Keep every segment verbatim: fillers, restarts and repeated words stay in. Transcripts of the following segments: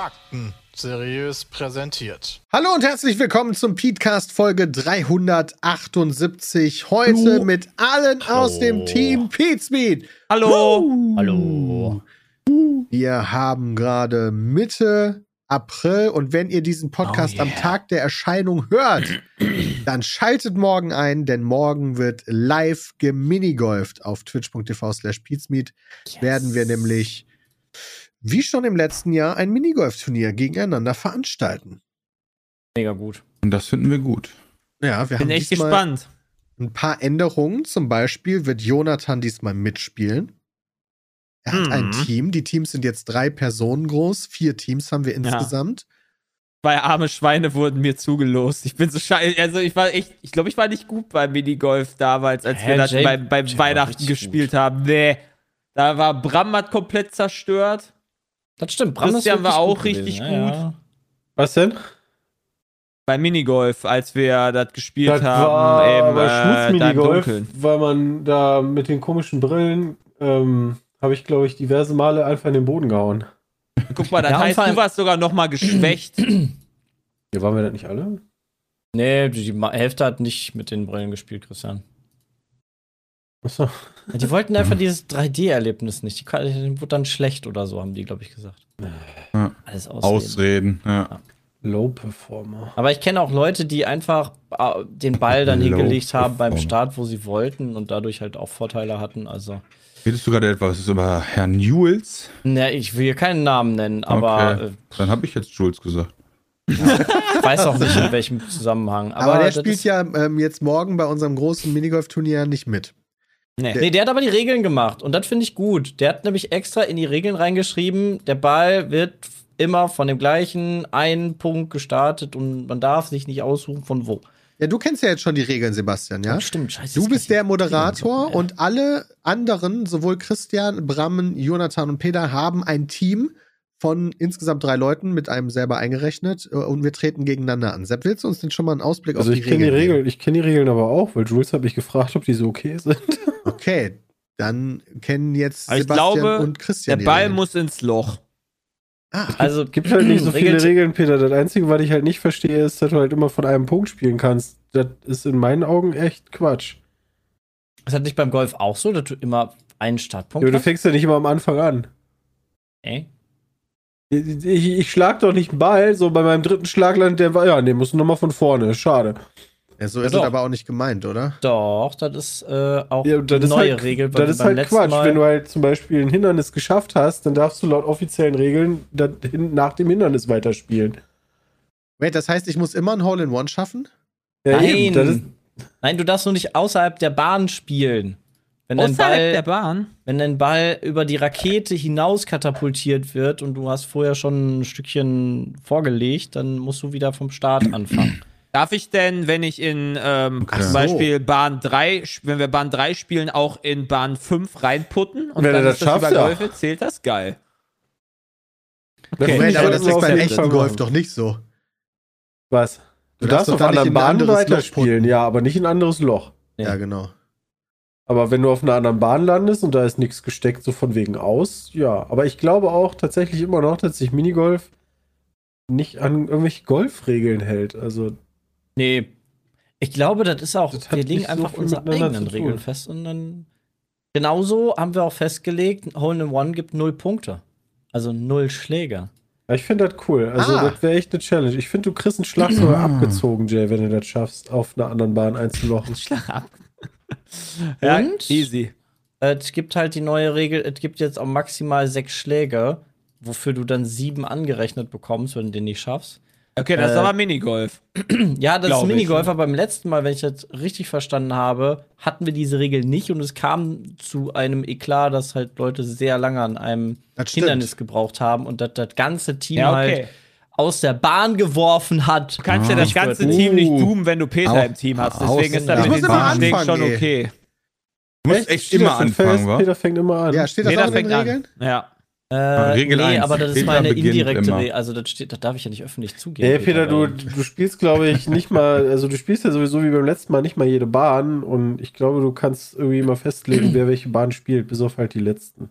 Fakten seriös präsentiert. Hallo und herzlich willkommen zum Petecast Folge dreihundertachtundsiebzig. Heute Hallo. mit allen Hallo. aus dem Team Petespeed. Hallo. Uh. Hallo. Wir haben gerade Mitte April und wenn ihr diesen Podcast Oh, yeah. am Tag der Erscheinung hört, dann schaltet morgen ein, denn morgen wird live geminigolft auf twitch.tv slash Petespeed. Yes. Werden wir nämlich wie schon im letzten Jahr ein Minigolf-Turnier gegeneinander veranstalten. Mega gut. Und das finden wir gut. Ja, wir Bin haben echt diesmal gespannt. ein paar Änderungen. Zum Beispiel wird Jonathan diesmal mitspielen. Er hat Mhm. ein Team. Die Teams sind jetzt drei Personen groß. Vier Teams haben wir insgesamt. Zwei arme Schweine wurden mir zugelost. Ich bin so scheiße. Also ich war echt, ich glaube, ich war nicht gut beim Minigolf damals, als Hä, wir das Jay- beim, beim Jay war Weihnachten richtig gespielt gut. haben. Nee. Da war Bram hat komplett zerstört. Das stimmt. Bram Christian ist war wirklich auch gut richtig gewesen. gut. Ja, ja. Was denn? Beim Minigolf, als wir das gespielt Das haben, war eben aber äh, da im Schmutzminigolf, Dunkeln. weil man da mit den komischen Brillen, ähm, habe ich, glaube ich, diverse Male einfach in den Boden gehauen. Guck mal, das Ja, und heißt, vor allem- du warst sogar noch mal geschwächt. Ja, waren wir das nicht alle? Nee, die Ma- Hälfte hat nicht mit den Brillen gespielt, Christian. Achso. Ja, die wollten einfach dieses drei D-Erlebnis nicht. Die kann- denen wurde dann schlecht oder so, haben die, glaube ich, gesagt. Ja. Alles Ausreden. Ausreden. Ja. Low Performer. Aber ich kenne auch Leute, die einfach äh, den Ball dann Low hingelegt haben beim performer. Start, wo sie wollten und dadurch halt auch Vorteile hatten. Also, Redest du gerade etwas über Herrn Newells? ne, ich will hier keinen Namen nennen, aber Okay. Dann habe ich jetzt Jules gesagt. äh, ich weiß auch nicht, in welchem Zusammenhang. Aber, Aber, der das spielt ist- ja ähm, jetzt morgen bei unserem großen Minigolf-Turnier nicht mit. Nee. Nee, der hat aber die Regeln gemacht und das finde ich gut. Der hat nämlich extra in die Regeln reingeschrieben, der Ball wird immer von dem gleichen einen Punkt gestartet und man darf sich nicht aussuchen von wo. Ja, du kennst ja jetzt schon die Regeln, Sebastian, ja? Stimmt, scheiße. Du jetzt bist kann ich der die Moderator Regeln gucken, und alle anderen, sowohl Christian, Brammen, Jonathan und Peter, haben ein Team von insgesamt drei Leuten, mit einem selber eingerechnet, äh, und wir treten gegeneinander an. Sepp, willst du uns denn schon mal einen Ausblick Also auf die ich kenne die Regeln Regeln, ich kenne die Regeln aber auch, weil Jules hat mich gefragt, ob die so okay sind. geben? Okay, dann kennen jetzt Aber ich Sebastian glaube, und Christian Der die Ball Regeln. muss ins Loch. Ah, Also, Gibt halt nicht so viele Regel- Regeln, Peter. Das Einzige, was ich halt nicht verstehe, ist, dass du halt immer von einem Punkt spielen kannst. Das ist in meinen Augen echt Quatsch. Ist das nicht beim Golf auch so, dass du immer einen Startpunkt Ja, du hast? fängst ja nicht immer am Anfang an. Ey? Ich, ich, ich schlag doch nicht einen Ball, so bei meinem dritten Schlag landet der, ja, nee, musst du nochmal von vorne, schade. ja, so Ja, ist doch. es aber auch nicht gemeint, oder? Doch, das ist äh, auch Ja, das eine ist neue halt, Regel. weil Das wir ist beim halt letzten Quatsch. Mal- Wenn du halt zum Beispiel ein Hindernis geschafft hast, dann darfst du laut offiziellen Regeln das hin, nach dem Hindernis weiterspielen. Wait, das heißt, ich muss immer ein Hole-in-One schaffen? Ja, Nein. eben, das ist, Nein, du darfst nur nicht außerhalb der Bahn spielen. Wenn dein Außerhalb Ball der Bahn. Wenn dein Ball über die Rakete hinaus katapultiert wird und du hast vorher schon ein Stückchen vorgelegt, dann musst du wieder vom Start anfangen. Darf ich denn, wenn ich in ähm, Ach zum so. Beispiel Bahn drei, wenn wir Bahn drei spielen, auch in Bahn fünf reinputten? Und Wenn dann du das ist das schaffst, überläufe, zählt das geil. das Okay. finde Moment, ich aber halt das nur ist auf beim jeden echten Fall Golf machen. doch nicht so. Was? Du Du, darfst darfst doch auf da nicht anderen in ein Bahnen anderes Loch weiterspielen, putten. ja, aber nicht in ein anderes Loch. Ja. Ja, genau. Aber wenn du auf einer anderen Bahn landest und da ist nichts gesteckt, so von wegen aus, ja. Aber ich glaube auch tatsächlich immer noch, dass sich Minigolf nicht an irgendwelche Golfregeln hält. Also, Nee. Ich glaube, das ist auch, Das hat wir legen nicht so einfach viel unsere miteinander eigenen zu tun. Regeln fest und dann. Genauso haben wir auch festgelegt, Hole in One gibt null Punkte. Also null Schläge. ja, ich finde das cool. Also, Ah. das wäre echt eine Challenge. Ich finde, du kriegst einen Schlag sogar abgezogen, Jay, wenn du das schaffst, auf einer anderen Bahn einzulochen. Schlag ab. Ja, Und? easy. Es gibt halt die neue Regel, es gibt jetzt auch maximal sechs Schläge, wofür du dann sieben angerechnet bekommst, wenn du den nicht schaffst. Okay, das ist Äh, aber Minigolf. Ja, das Glaub ist ich, Minigolf, ne? aber beim letzten Mal, wenn ich das richtig verstanden habe, hatten wir diese Regel nicht und es kam zu einem Eklat, dass halt Leute sehr lange an einem Das stimmt. Hindernis gebraucht haben und das, das ganze Team Ja, okay. halt aus der Bahn geworfen hat. Du kannst ja das Ich ganze würd- Team nicht Uh. doomen, wenn du Peter Au- im Team hast. aus- Deswegen ist das Ich mit muss den immer sieben Schlägen anfangen, schon ey. okay. Du musst echt Steht immer das schon anfangen, fest? wa? Peter fängt immer an. Ja, steht das Peter auch in den fängt an. Regeln? Ja. Äh, Regel nee, eins. aber das ist Peter meine beginnt indirekte immer. Regel. Also das steht, das darf ich ja nicht öffentlich zugeben. Nee, Peter, du, weil- du spielst, glaube ich, nicht mal, also du spielst ja sowieso wie beim letzten Mal nicht mal jede Bahn und ich glaube, du kannst irgendwie mal festlegen, wer welche Bahn spielt, bis auf halt die letzten.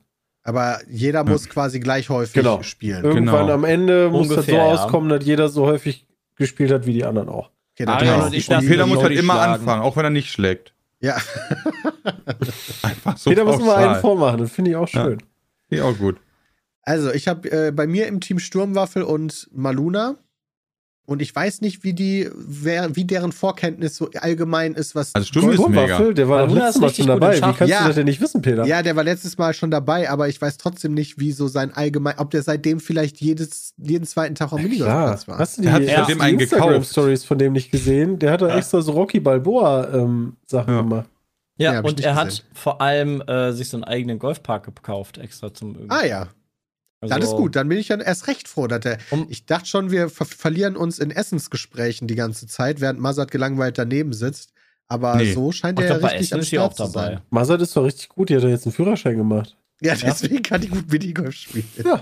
Aber jeder muss quasi gleich häufig Genau. spielen. Irgendwann Genau. am Ende muss das so Ungefähr, ja. auskommen, dass jeder so häufig gespielt hat wie die anderen auch. Okay, Ah, dann ja, heißt und die ich darf Spiele- Peter muss halt Jody immer schlagen. anfangen, auch wenn er nicht schlägt. Ja, Einfach so Peter muss mal einen pauschal. vormachen, das finde ich auch Ja. schön. Ja, auch gut. also ich habe äh, bei mir im Team Sturmwaffel und Maluna. Und ich weiß nicht, wie die, wer, wie deren Vorkenntnis so allgemein ist, was. Also Sturm ist mega. Sturmwaffel, der war das Maluna letzte ist Mal richtig schon gut dabei. im Wie Schach. kannst Ja. du das denn nicht wissen, Peter? Ja, der war letztes Mal schon dabei, aber ich weiß trotzdem nicht, wie so sein allgemein, ob der seitdem vielleicht jedes, jeden zweiten Tag am Klar. Minigolfplatz war. Hast du die, Der hat sich hast seitdem du die einen gekauft. Instagram-Stories von dem nicht gesehen? Der hat da extra so Rocky Balboa-Sachen Ja. gemacht. Ja, Ja, hab ich und nicht er gesehen. hat vor allem äh, sich so einen eigenen Golfpark gekauft, extra zum irgendwie. Ah ja, Also, das ist gut. Dann bin ich ja erst recht froh, dass der. Um- Ich dachte schon, wir ver verlieren uns in Essensgesprächen die ganze Zeit, während Mazat gelangweilt daneben sitzt. Aber Nee. so scheint Ach, er ja doch, bei richtig Essen am ist sie auch Start zu dabei. sein. Mazat ist doch richtig gut, die hat doch jetzt einen Führerschein gemacht. Ja, deswegen kann die gut Minigolf spielen. Ja.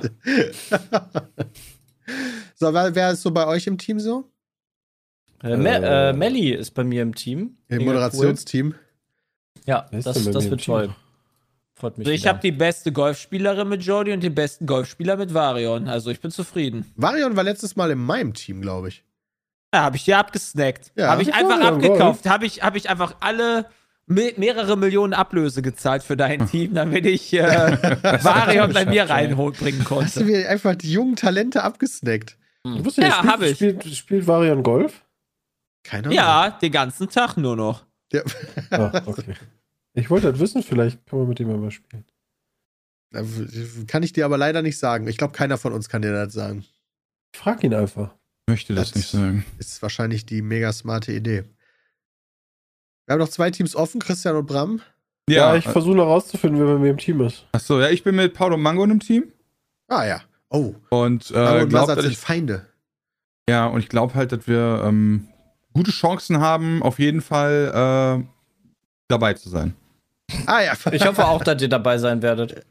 So, wer, wer ist so bei euch im Team so? Äh, Me äh, Melli ist bei mir im Team. Im Mega Moderationsteam? Cool. Ja, Wer ist das, denn bei das mir im wird Team? toll. Freut mich. Also ich wieder. habe die beste Golfspielerin mit Jody und den besten Golfspieler mit Varion. Also ich bin zufrieden. Varion war letztes Mal in meinem Team, glaube ich. Ja, habe ich dir abgesnackt. Ja. Habe ich einfach Varion, abgekauft. Habe ich, hab ich einfach alle me mehrere Millionen Ablöse gezahlt für dein Team, damit ich äh, Varion bei mir reinbringen Hast du konnte. mir einfach die jungen Talente abgesnackt? Du wusstest, Ja, spielt, hab ich. Spielt, spielt Varian Golf? Keine Ahnung. Ja, den ganzen Tag nur noch. Ja. Ah, okay. Ich wollte das wissen, vielleicht kann man mit dem mal spielen. Kann ich dir aber leider nicht sagen. Ich glaube, keiner von uns kann dir das sagen. Ich frag ihn einfach. Ich möchte das, Das- nicht sagen. Ist wahrscheinlich die mega smarte Idee. Wir haben noch zwei Teams offen, Christian und Bram. Ja, Ja, ich versuche noch rauszufinden, wer bei mir im Team ist. achso, ja, ich bin mit Paulo Mango in einem Team. Ah ja. Oh, Und, Bram äh, und glaub, Mazat dass sind ich, Feinde. ja, und ich glaube halt, dass wir ähm, gute Chancen haben, auf jeden Fall äh, dabei zu sein. Ah ja. Ich hoffe auch, dass ihr dabei sein werdet.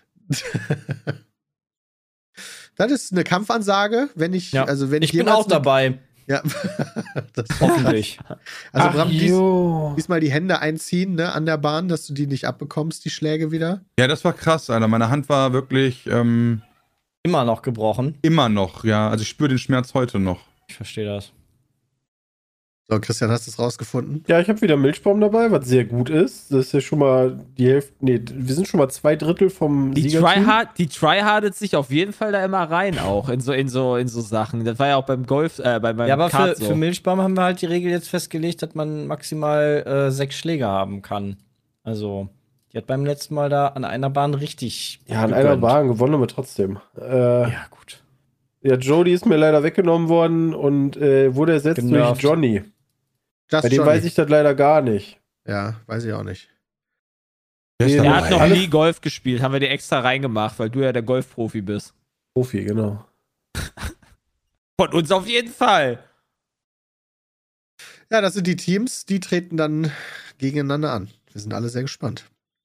Das ist eine Kampfansage, wenn ich, Ja. also wenn Ich bin jemals auch dabei, Ja. Das, hoffentlich. also Bram, dies, jo. diesmal die Hände einziehen, ne, an der Bahn, dass du die nicht abbekommst, die Schläge wieder. Ja, das war krass, Alter. Meine Hand war wirklich ähm, Immer noch gebrochen. immer noch, ja. Also ich spüre den Schmerz heute noch. Ich verstehe das. So, Christian, hast du es rausgefunden? Ja, ich habe wieder Milchbaum dabei, was sehr gut ist. Das ist ja schon mal die Hälfte. Nee, wir sind schon mal zwei Drittel vom Die Siegerteam. Tryhard, die tryhardet sich auf jeden Fall da immer rein, auch in so, in so, in so Sachen. Das war ja auch beim Golf, äh, bei beim Ja, aber Kart für, so. für Milchbaum haben wir halt die Regel jetzt festgelegt, dass man maximal äh, sechs Schläge haben kann. Also, die hat beim letzten Mal da an einer Bahn richtig. Ja, an gegönnt. einer Bahn gewonnen haben wir trotzdem. Äh, Ja, gut. ja, Jody ist mir leider weggenommen worden und äh, wurde ersetzt Genervt. durch Johnny. Das Bei dem Johnny. weiß ich das leider gar nicht. Ja, weiß ich auch nicht. Der ist Nee, dabei. Er hat noch Alle- nie Golf gespielt, haben wir dir extra reingemacht, weil du ja der Golfprofi bist. Profi, genau. Von uns auf jeden Fall. Ja, das sind die Teams, die treten dann gegeneinander an. Wir sind alle sehr gespannt.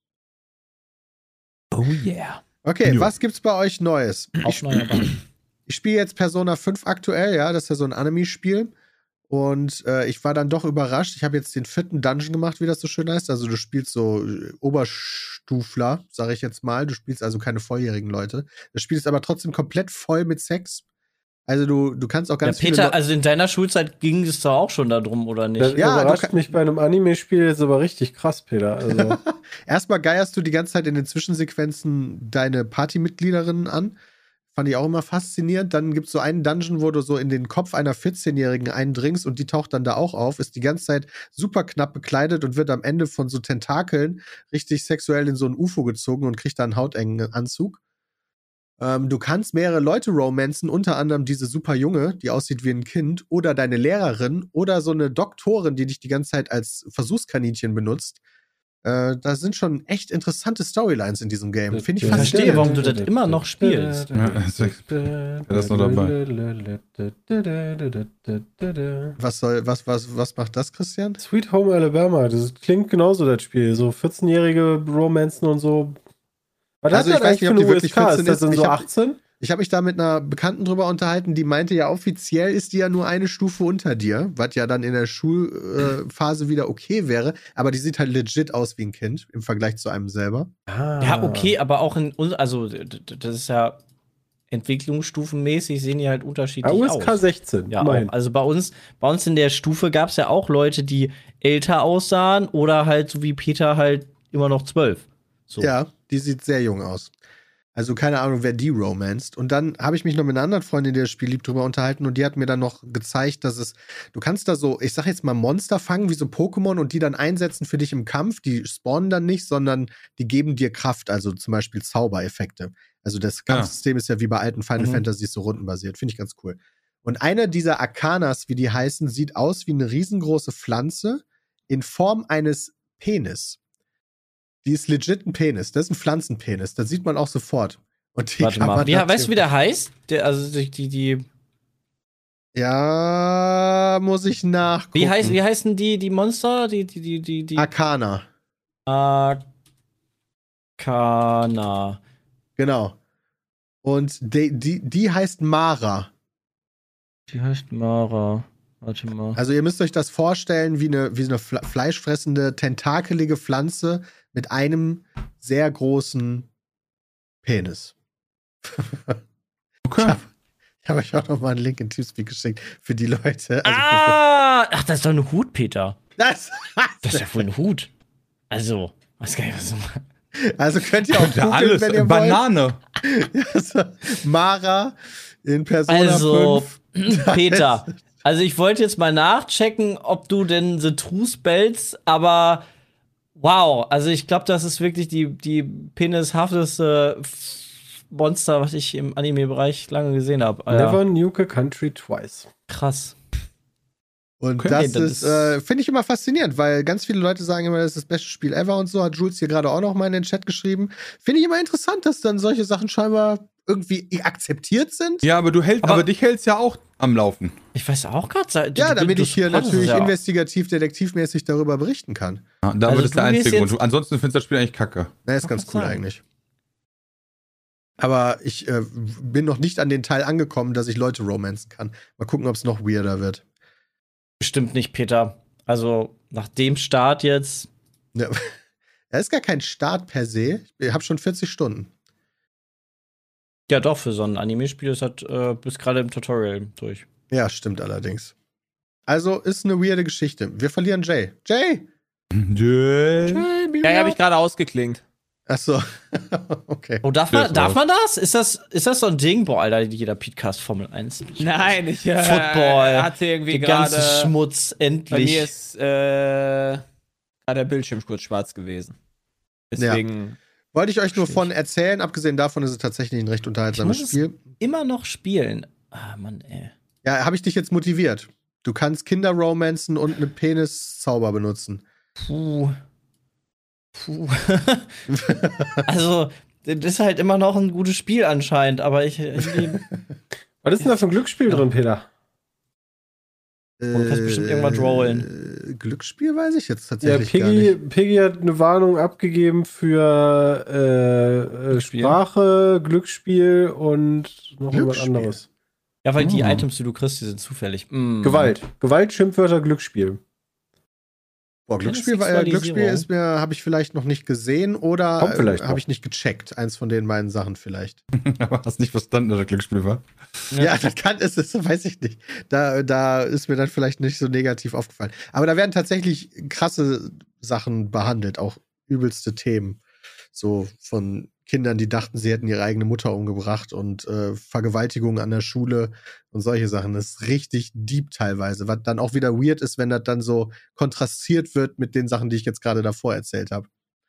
Oh yeah. Okay, Jo. was gibt's bei euch Neues? Auf neuer Bahn. Ich spiele jetzt Persona fünf aktuell, ja, das ist ja so ein Anime-Spiel. Und äh, ich war dann doch überrascht. Ich habe jetzt den vierten Dungeon gemacht, wie das so schön heißt. Also du spielst so äh, Oberstufler, sage ich jetzt mal. Du spielst also keine volljährigen Leute. Das Spiel ist aber trotzdem komplett voll mit Sex. Also du, du kannst auch Ja, ganz viele Peter, Leu- also in deiner Schulzeit ging es doch auch schon darum, oder nicht? Das Ja, du überrascht kann- mich bei einem Anime-Spiel jetzt aber richtig krass, Peter. Also, Erstmal geierst du die ganze Zeit in den Zwischensequenzen deine Partymitgliederinnen an. Fand ich auch immer faszinierend. Dann gibt es so einen Dungeon, wo du so in den Kopf einer vierzehnjährigen eindringst und die taucht dann da auch auf, ist die ganze Zeit super knapp bekleidet und wird am Ende von so Tentakeln richtig sexuell in so ein U F O gezogen und kriegt dann einen hautengen Anzug. Ähm, du kannst mehrere Leute romanzen, unter anderem diese super Junge, die aussieht wie ein Kind, oder deine Lehrerin oder so eine Doktorin, die dich die ganze Zeit als Versuchskaninchen benutzt. Äh, da sind schon echt interessante Storylines in diesem Game. Finde ich Ich verstehe, faszinierend. warum du das immer noch spielst. Ja, das ist- ist noch dabei. Was soll, was, was, was macht das, Christian? Sweet Home Alabama, das klingt genauso, das Spiel. So vierzehnjährige Romanzen und so. Was Also hat ich das weiß nicht, ob eigentlich die für eine wirklich U S K? vierzehn Ist das ist. denn Ich so hab- achtzehn? Ich habe mich da mit einer Bekannten drüber unterhalten, die meinte ja, offiziell ist die ja nur eine Stufe unter dir, was ja dann in der Schulphase äh, wieder okay wäre, aber die sieht halt legit aus wie ein Kind im Vergleich zu einem selber. Ah. Ja, okay, aber auch in, uns- also d- d- das ist ja entwicklungsstufenmäßig, sehen die halt unterschiedlich U S K aus. sechzehn, Ja, immerhin. auch. Also bei uns, bei uns in der Stufe gab es ja auch Leute, die älter aussahen oder halt so wie Peter halt immer noch zwölf. So. Ja, die sieht sehr jung aus. Also keine Ahnung, wer die romanced. Und dann habe ich mich noch mit einer anderen Freundin, die das Spiel liebt, drüber unterhalten und die hat mir dann noch gezeigt, dass es, du kannst da so, ich sag jetzt mal Monster fangen, wie so Pokémon und die dann einsetzen für dich im Kampf. Die spawnen dann nicht, sondern die geben dir Kraft, also zum Beispiel Zaubereffekte. Also das Kampfsystem ist ja wie bei alten Final Mhm. Fantasies so rundenbasiert. Finde ich ganz cool. Und eine dieser Arcanas, wie die heißen, sieht aus wie eine riesengroße Pflanze in Form eines Penis. Die ist legit ein Penis. Das ist ein Pflanzenpenis. Das sieht man auch sofort. Und die Warte kann mal. man Wie, da weißt du, wie der heißt? Der, also die, die, die Ja, muss ich nachgucken. wie, heißt, wie heißen die, die Monster? Die, die, die, die, die Arcana. Arcana. Genau. Und die, die, die heißt Mara. Die heißt Mara. Warte mal. Also ihr müsst euch das vorstellen wie eine, wie eine fle- fleischfressende, tentakelige Pflanze mit einem sehr großen Penis. Okay. Ich habe euch auch noch mal einen Link in Teamspeak geschickt für die Leute. Also Ah! Ach, das ist doch ein Hut, Peter. für, das, Das ist ja wohl ein Hut. Also, weiß gar nicht, was du meinst. also könnt ihr auch Ja, googeln, alles. wenn ihr Banane. wollt. Also, Mara in Persona Also, fünf. Peter, also ich wollte jetzt mal nachchecken, ob du denn The True spellst, aber wow, also ich glaube, das ist wirklich die, die penishafteste F- Monster, was ich im Anime-Bereich lange gesehen habe. Never nuke a country twice. Krass. Und Okay. das, Nee, das ist, ist- äh, finde ich immer faszinierend, weil ganz viele Leute sagen immer, das ist das beste Spiel ever und so. Hat Jules hier gerade auch noch mal in den Chat geschrieben. Finde ich immer interessant, dass dann solche Sachen scheinbar irgendwie akzeptiert sind. Ja, aber du hältst, Aber- aber, dich hältst ja auch am Laufen. Ich weiß auch gerade. Ja, damit ich hier natürlich ja. investigativ, detektivmäßig darüber berichten kann. Ja, da Also wird es der du gehst einzige jetzt- Grund. Ansonsten findest du das Spiel eigentlich kacke. Na, ist ganz Kann cool sein. eigentlich. Aber ich äh, bin noch nicht an den Teil angekommen, dass ich Leute romanzen kann. Mal gucken, ob es noch weirder wird. Bestimmt nicht, Peter. Also nach dem Start jetzt. Ja. Er ist gar kein Start per se. Ich habe schon vierzig Stunden. Ja, doch, für so ein Anime-Spiel ist das äh, bis gerade im Tutorial durch. Ja, stimmt allerdings. Also ist eine weirde Geschichte. Wir verlieren Jay. Jay! Jay. Ja, habe ich gerade ausgeklingt. Achso. Okay. Oh, darf Der man, ist darf raus. man das? Ist das? Ist das so ein Ding? Boah, Alter, jeder Podcast Formel eins. Nein, ich äh, Football. hatte irgendwie Der ganze gerade. Schmutz, Bei endlich. mir ist äh, gerade der Bildschirm kurz schwarz gewesen. Deswegen. Wollte ich euch nur von erzählen. Abgesehen davon ist es tatsächlich ein recht unterhaltsames Ich muss Spiel. Immer noch spielen. Ah, Mann, ey. Ja, habe ich dich jetzt motiviert. Du kannst Kinder romanzen und eine Peniszauber benutzen. Puh. Puh. Also, das ist halt immer noch ein gutes Spiel anscheinend, aber ich. irgendwie- Was ist denn da für ein Glücksspiel drin, Peter? Du kannst bestimmt irgendwas rollen. Glücksspiel weiß ich jetzt Ja, tatsächlich gar Piggy, nicht. Piggy hat eine Warnung abgegeben für äh, äh, Glücksspiel. Sprache, Glücksspiel und noch irgendwas Glücksspiel. anderes. Ja, weil die Oh. Items, die du kriegst, die sind zufällig. Mm. Gewalt. Gewalt, Schimpfwörter, Glücksspiel. Boah, Glücksspiel, war- äh, Sexualisierung. Glücksspiel ist mir, habe ich vielleicht noch nicht gesehen oder Kommt vielleicht äh, habe noch. ich nicht gecheckt. Eins von den beiden Sachen vielleicht. Aber hast nicht verstanden, dass das Glücksspiel war. Ja, das kann es, das weiß ich nicht. Da, da ist mir dann vielleicht nicht so negativ aufgefallen. Aber da werden tatsächlich krasse Sachen behandelt, auch übelste Themen. So von Kindern, die dachten, sie hätten ihre eigene Mutter umgebracht und äh, Vergewaltigungen an der Schule und solche Sachen. Das ist richtig deep teilweise, was dann auch wieder weird ist, wenn das dann so kontrastiert wird mit den Sachen, die ich jetzt gerade davor erzählt habe.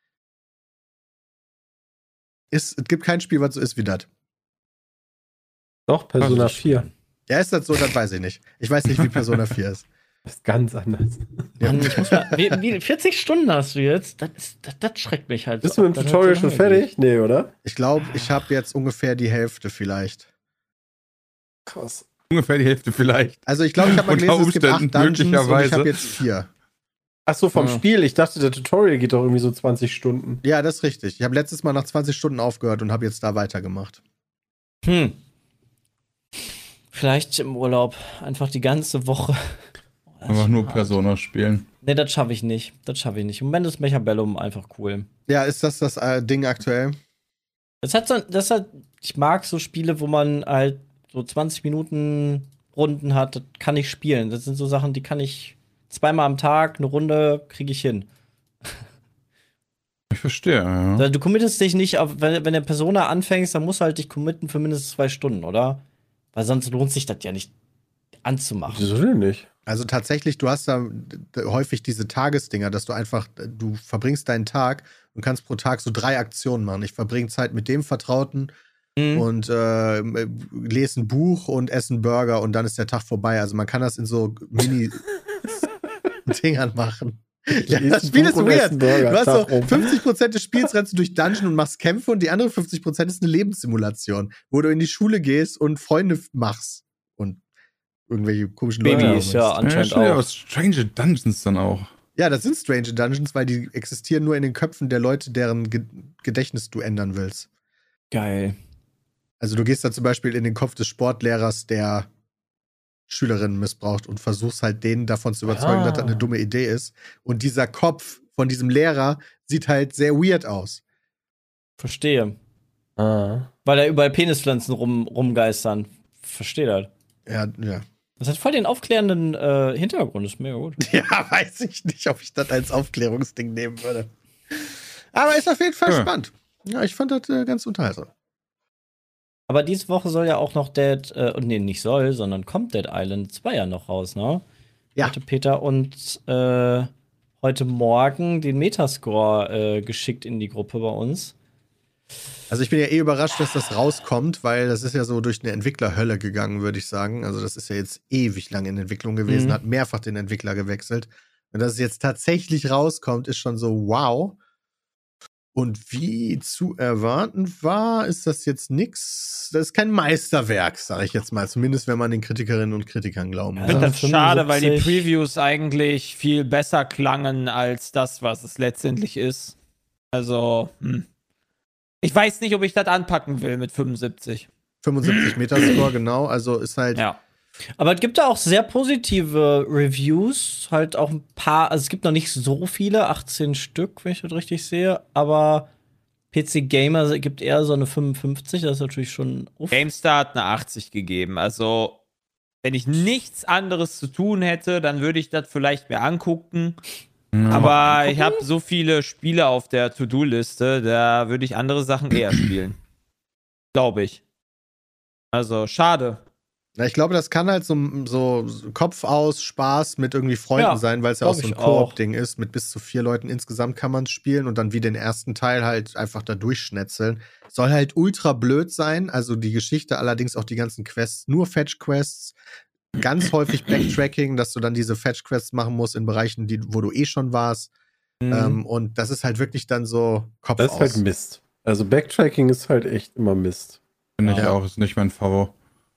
Es gibt kein Spiel, was so ist wie das. Doch, Persona Das ist vier. Ja, ist das so, das weiß ich nicht. Ich weiß nicht, wie Persona vier ist. Das ist ganz anders. Mann, ich muss mal, wie, wie, vierzig Stunden hast du jetzt? Das, ist, das, das schreckt mich halt. Bist so du mit ab. dem Das Tutorial hat schon so lange fertig? Nee, oder? Ich glaube, ich habe jetzt ungefähr die Hälfte vielleicht. Krass. Ungefähr die Hälfte vielleicht. Also ich glaube, ich habe mal Unter gelesen, es gibt acht Umständen, Dungeons und ich möglicherweise. habe jetzt vier. Ach so, vom Ja. Spiel. Ich dachte, der Tutorial geht doch irgendwie so zwanzig Stunden. Ja, das ist richtig. Ich habe letztes Mal nach zwanzig Stunden aufgehört und habe jetzt da weitergemacht. Hm. Vielleicht im Urlaub. Einfach die ganze Woche. Einfach nur Persona spielen. Nee, das schaffe ich nicht. Das schaffe ich nicht. Im Moment ist Mechabellum einfach cool. Ja, ist das das äh, Ding aktuell? Das hat so, das hat, ich mag so Spiele, wo man halt so zwanzig Minuten Runden hat. Das kann ich spielen. Das sind so Sachen, die kann ich zweimal am Tag, eine Runde kriege ich hin. Ich verstehe, ja. Du committest dich nicht auf, wenn, wenn der Persona anfängst, dann musst du halt dich committen für mindestens zwei Stunden, oder? Weil sonst lohnt sich das ja nicht anzumachen. Wieso denn nicht? Also tatsächlich, du hast da d- häufig diese Tagesdinger, dass du einfach, du verbringst deinen Tag und kannst pro Tag so drei Aktionen machen. Ich verbringe Zeit mit dem Vertrauten Mhm. und äh, lese ein Buch und esse einen Burger und dann ist der Tag vorbei. Also man kann das in so Mini-Dingern machen. Ja, das Spiel ist weird. Du hast so fünfzig Prozent des Spiels rennst du durch Dungeon und machst Kämpfe und die anderen fünfzig Prozent ist eine Lebenssimulation, wo du in die Schule gehst und Freunde machst und irgendwelche komischen Leute Babys, ja, umbringst. anscheinend ja, stimmt, auch. aber Strange Dungeons dann auch. Ja, das sind Strange Dungeons, weil die existieren nur in den Köpfen der Leute, deren Ge- Gedächtnis du ändern willst. Geil. Also du gehst da zum Beispiel in den Kopf des Sportlehrers, der Schülerinnen missbraucht und versuchst halt denen davon zu überzeugen, Ah. dass das eine dumme Idee ist. Und dieser Kopf von diesem Lehrer sieht halt sehr weird aus. Verstehe. Ah. Weil da überall Penispflanzen rum, rumgeistern. Verstehe das. Ja, ja. Das hat voll den aufklärenden äh, Hintergrund, ist mega gut. Ja, weiß ich nicht, ob ich das als Aufklärungsding nehmen würde. Aber ist auf jeden Fall Ja. spannend. Ja, ich fand das äh, ganz unterhaltsam. Aber diese Woche soll ja auch noch Dead, äh, nee, nicht soll, sondern kommt Dead Island zwei ja noch raus, ne? Ja. Hatte Peter und äh, heute Morgen den Metascore äh, geschickt in die Gruppe bei uns. Also ich bin ja eh überrascht, dass das rauskommt, weil das ist ja so durch eine Entwicklerhölle gegangen, würde ich sagen. Also das ist ja jetzt ewig lang in Entwicklung gewesen, Mhm. hat mehrfach den Entwickler gewechselt. Und dass es jetzt tatsächlich rauskommt, ist schon so wow. Und wie zu erwarten war, ist das jetzt nix. Das ist kein Meisterwerk, sage ich jetzt mal. Zumindest wenn man den Kritikerinnen und Kritikern glauben Ja. Ich will. finde das schade, weil die fünfundsiebzig. Previews eigentlich viel besser klangen als das, was es letztendlich ist. Also, hm. Ich weiß nicht, ob ich das anpacken will mit fünfundsiebzig. fünfundsiebzig Metascore, genau. Also ist halt. Ja. Aber es gibt da auch sehr positive Reviews, halt auch ein paar, also es gibt noch nicht so viele, achtzehn Stück, wenn ich das richtig sehe, aber P C Gamer gibt eher so eine fünfundfünfzig, das ist natürlich schon uff. GameStar hat eine achtzig gegeben. Also, wenn ich nichts anderes zu tun hätte, dann würde ich das vielleicht mir angucken. Aber ich habe so viele Spiele auf der To-Do-Liste, da würde ich andere Sachen eher spielen. Glaube ich. Also, schade. Na, ich glaube, das kann halt so, so Kopf aus Spaß mit irgendwie Freunden Ja, sein, weil es ja auch glaub so ein ich auch. Koop-Ding ist. Mit bis zu vier Leuten insgesamt kann man spielen und dann wie den ersten Teil halt einfach da durchschnetzeln. Soll halt ultra blöd sein. Also die Geschichte, allerdings auch die ganzen Quests, nur Fetch-Quests. Ganz häufig Backtracking, dass du dann diese Fetch-Quests machen musst in Bereichen, die, wo du eh schon warst. Mhm. Ähm, und das ist halt wirklich dann so Kopf Das ist aus. halt Mist. Also Backtracking ist halt echt immer Mist. Finde ich Ja. auch, ist nicht mein Favorit.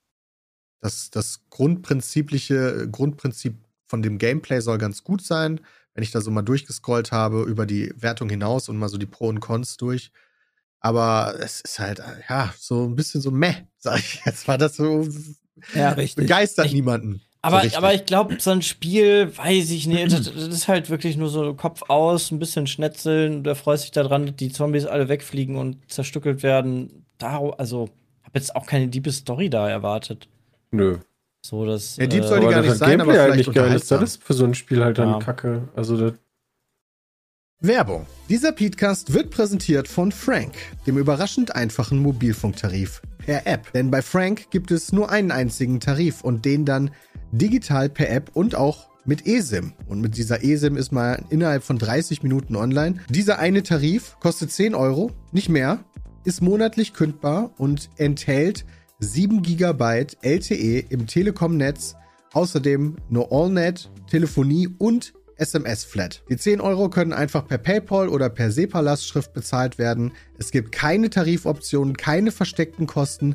Das, das grundprinzipliche Grundprinzip von dem Gameplay soll ganz gut sein. Wenn ich da so mal durchgescrollt habe über die Wertung hinaus und mal so die Pro und Cons durch. Aber es ist halt, ja, so ein bisschen so meh, sag ich jetzt mal. Das so Ja, richtig. begeistert Ich- niemanden. Aber, so richtig. aber ich glaube, so ein Spiel, weiß ich nicht, das, das ist halt wirklich nur so Kopf aus, ein bisschen schnetzeln, der freut sich daran, dass die Zombies alle wegfliegen und zerstückelt werden. Da, also, hab jetzt auch keine diebe Story da erwartet. Nö. So, das. Ja, Deep äh, soll die Aber gar das nicht halt sein, aber Gameplay halt vielleicht nicht geil ist. Das unterhaltsam. ist für so ein Spiel halt dann Ja. Kacke. Also das Werbung. Dieser Podcast wird präsentiert von Frank, dem überraschend einfachen Mobilfunktarif per App. Denn bei Frank gibt es nur einen einzigen Tarif und den dann digital per App und auch mit eSIM. Und mit dieser eSIM ist man innerhalb von dreißig Minuten online. Dieser eine Tarif kostet zehn Euro, nicht mehr, ist monatlich kündbar und enthält sieben Gigabyte L T E im Telekom-Netz, außerdem nur AllNet, Telefonie und S M S-Flat. Die zehn Euro können einfach per PayPal oder per SEPA-Lastschrift bezahlt werden. Es gibt keine Tarifoptionen, keine versteckten Kosten,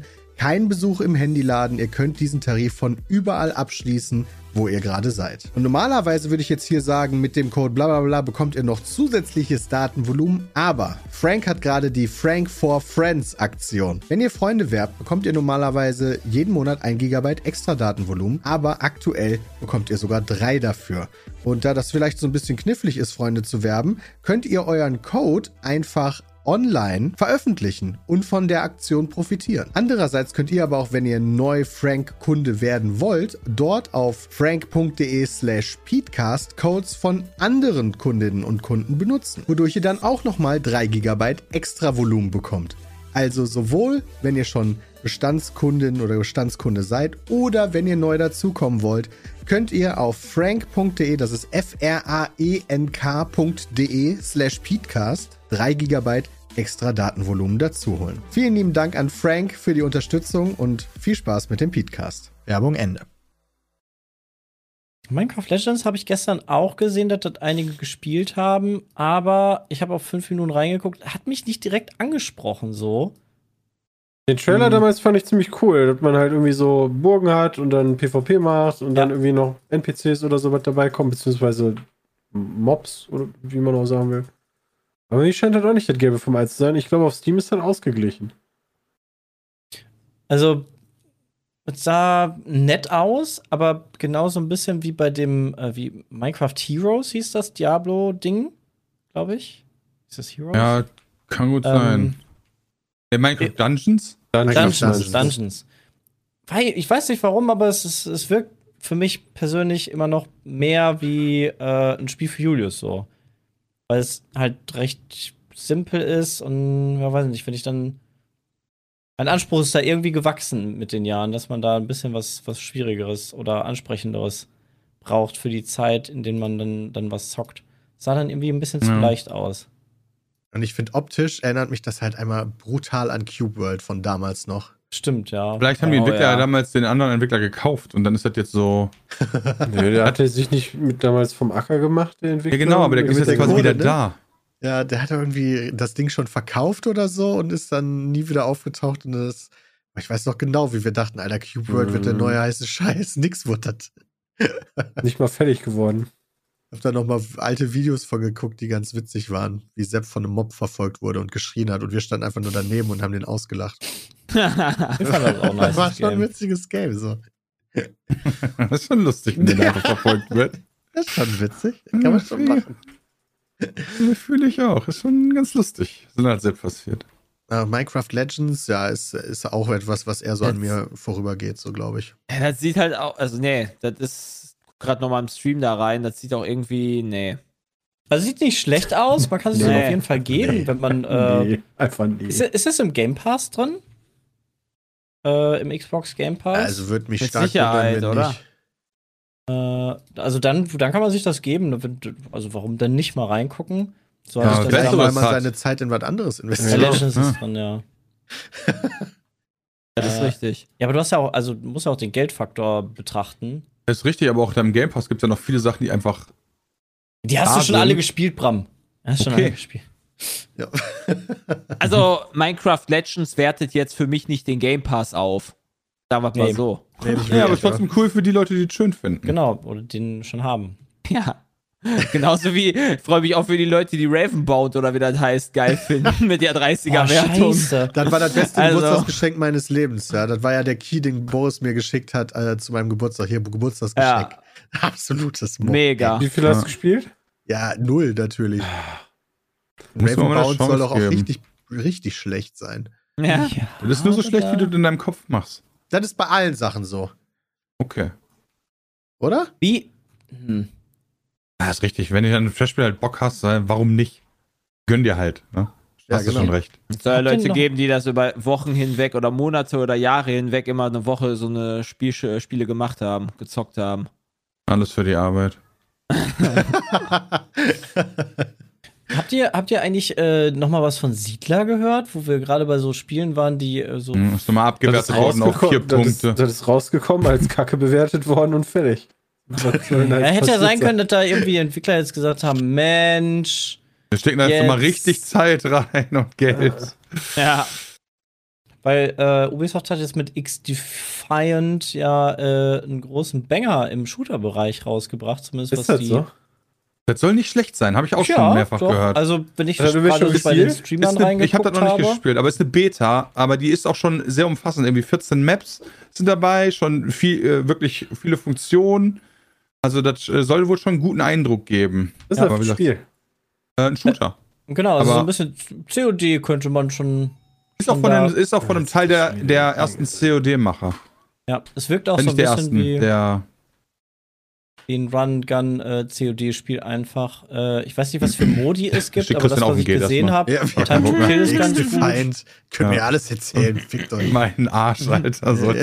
kein Besuch im Handyladen. Ihr könnt diesen Tarif von überall abschließen, wo ihr gerade seid. Und normalerweise würde ich jetzt hier sagen, mit dem Code blablabla bekommt ihr noch zusätzliches Datenvolumen, aber Frank hat gerade die Frank for Friends Aktion. Wenn ihr Freunde werbt, bekommt ihr normalerweise jeden Monat ein Gigabyte extra Datenvolumen, aber aktuell bekommt ihr sogar drei dafür. Und da das vielleicht so ein bisschen knifflig ist, Freunde zu werben, könnt ihr euren Code einfach online veröffentlichen und von der Aktion profitieren. Andererseits könnt ihr aber auch, wenn ihr neu Frank-Kunde werden wollt, dort auf frank.de slash peatcast Codes von anderen Kundinnen und Kunden benutzen, wodurch ihr dann auch nochmal drei Gigabyte extra Volumen bekommt. Also sowohl, wenn ihr schon Bestandskundin oder Bestandskunde seid oder wenn ihr neu dazukommen wollt, könnt ihr auf frank.de, das ist F-R-A-E-N-K.de slash peatcast drei Gigabyte extra Datenvolumen dazu holen. Vielen lieben Dank an Frank für die Unterstützung und viel Spaß mit dem Peatcast. Werbung Ende. Minecraft Legends habe ich gestern auch gesehen, dass das einige gespielt haben, aber ich habe auf fünf Minuten reingeguckt, hat mich nicht direkt angesprochen so. Den Trailer hm. damals fand ich ziemlich cool, dass man halt irgendwie so Burgen hat und dann PvP macht und ja. dann irgendwie noch N P Cs oder sowas dabei kommen, beziehungsweise Mobs oder wie man auch sagen will. Aber mir scheint halt auch nicht das Gelbe vom Ei zu sein. Ich glaube, auf Steam ist dann ausgeglichen. Also, es sah nett aus, aber genauso ein bisschen wie bei dem, äh, wie Minecraft Heroes hieß das Diablo-Ding, glaube ich. Ist das Heroes? Ja, kann gut ähm, sein. Der Minecraft Dungeons? Dungeons, Dungeons. Dungeons. Weil, ich weiß nicht warum, aber es, ist, es wirkt für mich persönlich immer noch mehr wie äh, ein Spiel für Julius so. Weil es halt recht simpel ist und, ja, weiß nicht, wenn ich dann mein Anspruch ist da irgendwie gewachsen mit den Jahren, dass man da ein bisschen was, was Schwierigeres oder Ansprechenderes braucht für die Zeit, in der man dann, dann was zockt. Sah dann irgendwie ein bisschen ja. zu leicht aus. Und ich finde, optisch erinnert mich das halt einmal brutal an Cube World von damals noch. Stimmt, ja. Vielleicht haben die Entwickler oh, ja. damals den anderen Entwickler gekauft und dann ist das jetzt so. Nö, der hatte sich nicht mit damals vom Acker gemacht, der Entwickler. Ja, genau, aber der ist jetzt quasi wieder ne? da. Ja, der hat irgendwie das Ding schon verkauft oder so und ist dann nie wieder aufgetaucht. Und das, ich weiß noch genau, wie wir dachten, Alter, Cube World mm. wird der neue heiße Scheiß. Nix wurde das. Nicht mal fertig geworden. Ich hab da noch mal alte Videos von geguckt, die ganz witzig waren, wie Sepp von einem Mob verfolgt wurde und geschrien hat und wir standen einfach nur daneben und haben den ausgelacht. das war, auch nice war schon ein witziges Game. So. Das ist schon lustig, wenn der einfach verfolgt wird. Das ist schon witzig. Kann man schon machen. Das fühle ich auch. Ist schon ganz lustig. Das ist halt selbst passiert. Uh, Minecraft Legends, ja, ist, ist auch etwas, was eher so das, an mir vorübergeht, so glaube ich. Ja, das sieht halt auch, also nee, das ist gerade noch mal im Stream da rein, das sieht auch irgendwie, nee. Also sieht nicht schlecht aus, man kann es nee. auf jeden Fall geben, nee. wenn man äh, nee, einfach nie. Ist, ist das im Game Pass drin? Äh, im Xbox Game Pass? Also wird mich Mit stark Sicherheit, oder? Nicht. Äh, also dann, dann kann man sich das geben, also warum dann nicht mal reingucken? So ja, ich vielleicht das weil man seine Zeit in was anderes investiert. Ja, Legends ist drin, ja. Ja, das ist äh, richtig. Ja, aber du hast ja auch, also du musst ja auch den Geldfaktor betrachten. Das ist richtig, aber auch im Game Pass gibt es ja noch viele Sachen, die einfach. Die hast du schon sind. alle gespielt, Bram. Hast okay. schon alle gespielt. Ja. Also, Minecraft Legends wertet jetzt für mich nicht den Game Pass auf. Sagen wir mal nee. so. Nee, ja, aber es ist trotzdem cool für die Leute, die es schön finden. Genau, oder den schon haben. Ja. Genauso wie, ich freue mich auch für die Leute, die Ravenbound oder wie das heißt, geil finden mit der dreißiger-Wertung. Oh, das war das beste also. Geburtstagsgeschenk meines Lebens. Ja, das war ja der Key, den Boris mir geschickt hat äh, zu meinem Geburtstag. Hier, Geburtstagsgeschenk. Ja. Absolutes Mob. Mega. Wie viel hast du gespielt? Ja, null natürlich. Ravenbound soll doch auch richtig, richtig schlecht sein. Ja. ja. Das ist nur so schlecht, wie du das in deinem Kopf machst. Das ist bei allen Sachen so. Okay. Oder? Wie? Hm. Ja, ist richtig. Wenn du dann ein Flash-Spiel halt Bock hast, warum nicht? Gönn dir halt. Ne? Ja, hast genau. du schon recht. Es soll ja Leute geben, die das über Wochen hinweg oder Monate oder Jahre hinweg immer eine Woche so eine Spiel Spiele gemacht haben, gezockt haben. Alles für die Arbeit. Habt ihr, habt ihr eigentlich äh, noch mal was von Siedler gehört, wo wir gerade bei so Spielen waren, die äh, so. Hm, ist nochmal abgewertet worden auf vier das Punkte. Ist, das ist rausgekommen, als Kacke bewertet worden und fertig. Ja, hätte ja sein können, dass da irgendwie Entwickler jetzt gesagt haben: Mensch. Wir stecken da jetzt mal richtig Zeit rein und Geld. Ja. Weil äh, Ubisoft hat jetzt mit X-Defiant ja äh, einen großen Banger im Shooter-Bereich rausgebracht, zumindest Ist was das die. so? Das soll nicht schlecht sein, habe ich auch Ja, schon mehrfach doch. gehört. Also, wenn ich Also, du bist gerade schon bei den gespielt? Streamern Ist eine, ich habe reingeguckt das noch nicht habe. gespielt, aber es ist eine Beta, aber die ist auch schon sehr umfassend. Irgendwie vierzehn Maps sind dabei, schon viel, äh, wirklich viele Funktionen. Also das äh, soll wohl schon einen guten Eindruck geben. Das ist Ja, ja, aber ein wie gesagt, Spiel. äh, ein Shooter. Genau, also so Aber- ein bisschen C O D könnte man schon. Ist auch schon von, da- dem, ist auch von einem Teil der, der ersten C O D-Macher. Ja, es wirkt auch Äh, so ein Nicht der bisschen ersten, wie, der. wie ein Run-Gun-C O D-Spiel einfach. Äh, ich weiß nicht, was für Modi es gibt, Steht aber das, Christian auf was dem ich Gate gesehen erstmal. habe, Ja, wir Time to haben Kill ist ganz gut. X-Defiant. Können Ja. mir alles erzählen, fickt euch. Mein Arsch, Alter, so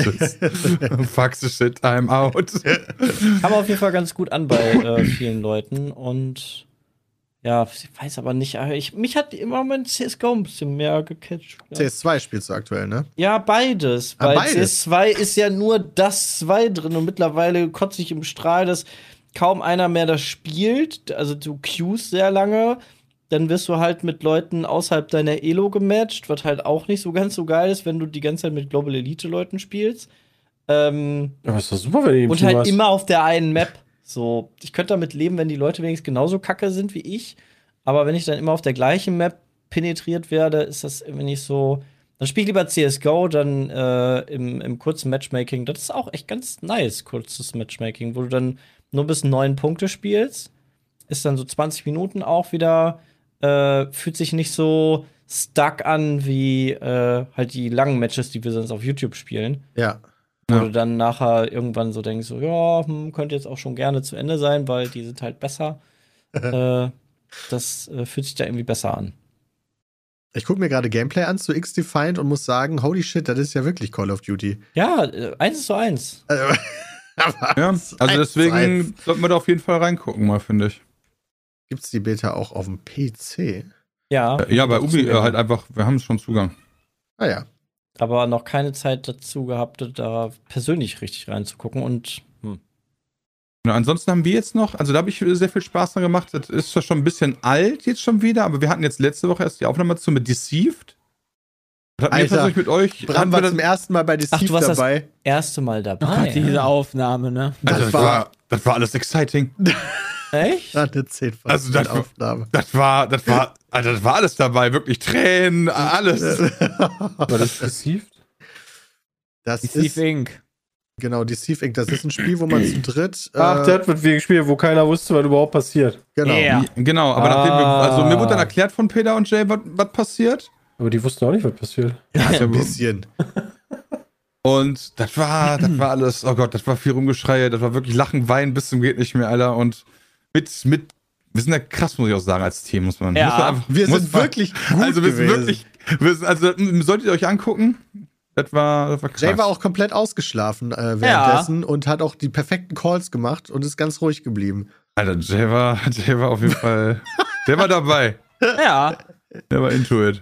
Fuck the shit, I'm out. Kam auf jeden Fall ganz gut an bei äh, vielen Leuten und ja, ich weiß aber nicht, aber ich, mich hat im Moment C S G O ein bisschen mehr gecatcht. Ja, C S zwei spielst du aktuell, ne? ja beides. Ah, Weil beides? C S zwei ist ja nur das zwei drin und mittlerweile kotze ich im Strahl, dass kaum einer mehr das spielt. Also du queuest sehr lange, dann wirst du halt mit Leuten außerhalb deiner Elo gematcht, was halt auch nicht so ganz so geil ist, wenn du die ganze Zeit mit Global Elite Leuten spielst. Ähm, Aber ist doch super, wenn du im und Team halt hast. immer auf der einen Map. So, ich könnte damit leben, wenn die Leute wenigstens genauso kacke sind wie ich. Aber wenn ich dann immer auf der gleichen Map penetriert werde, ist das irgendwie nicht so. Dann spiel ich lieber C S G O, dann äh, im, im kurzen Matchmaking. Das ist auch echt ganz nice, kurzes Matchmaking, wo du dann nur bis neun Punkte spielst. Ist dann so zwanzig Minuten auch wieder. Äh, fühlt sich nicht so stuck an wie äh, halt die langen Matches, die wir sonst auf YouTube spielen. Ja. Wo Ja. du dann nachher irgendwann so denkst, so, ja, hm, könnte jetzt auch schon gerne zu Ende sein, weil die sind halt besser. äh, das äh, fühlt sich da irgendwie besser an. Ich gucke mir gerade Gameplay an zu X-Defiant und muss sagen, holy shit, das ist ja wirklich Call of Duty. Ja, äh, eins zu eins. Also, aber Ja, eins also zu deswegen eins. sollten wir da auf jeden Fall reingucken, mal, finde ich. Gibt's die Beta auch auf dem P C? Ja. Äh, Ja, bei Ubi äh, Zugänge. halt einfach, wir haben schon Zugang. Ah ja. Aber noch keine Zeit dazu gehabt, da persönlich richtig reinzugucken und hm. Ja, ansonsten haben wir jetzt noch, also da habe ich sehr viel Spaß dran gemacht. Das ist zwar schon ein bisschen alt jetzt schon wieder, aber wir hatten jetzt letzte Woche erst die Aufnahme zu mit Deceived. Das hatten wir Alter, persönlich mit euch. Bram hatten war wir das, zum ersten Mal bei Ach, Deceive du warst das dabei. erste Mal dabei. Oh Gott, diese Aufnahme, ne? also, das, war- war, das war alles exciting. Echt? Ja, eine zehn von Also zehn das- Aufnahme. Das war, das war, Alter, das war alles dabei, wirklich Tränen, alles. War das Deceived? Das ist, Steve Inc. genau, Deceive Inc. Das ist ein Spiel, wo man zu dritt. Äh, Ach, der hat mit wir gespielt, wo keiner wusste, was überhaupt passiert. genau. Ja. Genau, aber Ah. nachdem wir, also mir wurde dann erklärt von Peter und Jay, was was passiert. Aber die wussten auch nicht, was passiert. Ja, so ein bisschen. Und das war, das war alles, oh Gott, das war viel Rumgeschreie, das war wirklich Lachen, Weinen bis zum geht nicht mehr, Alter. Und mit, mit, wir sind ja krass, muss ich auch sagen, als Team, muss man. Ja. muss man einfach, Wir muss sind man, wirklich gut Also wir sind gewesen. wirklich, wir sind, also das solltet ihr euch angucken. Das war, das war krass. Jay war auch komplett ausgeschlafen äh, währenddessen und hat auch die perfekten Calls gemacht und ist ganz ruhig geblieben. Alter, Jay war, Jay war auf jeden Fall, der war dabei. Ja. Der war into it.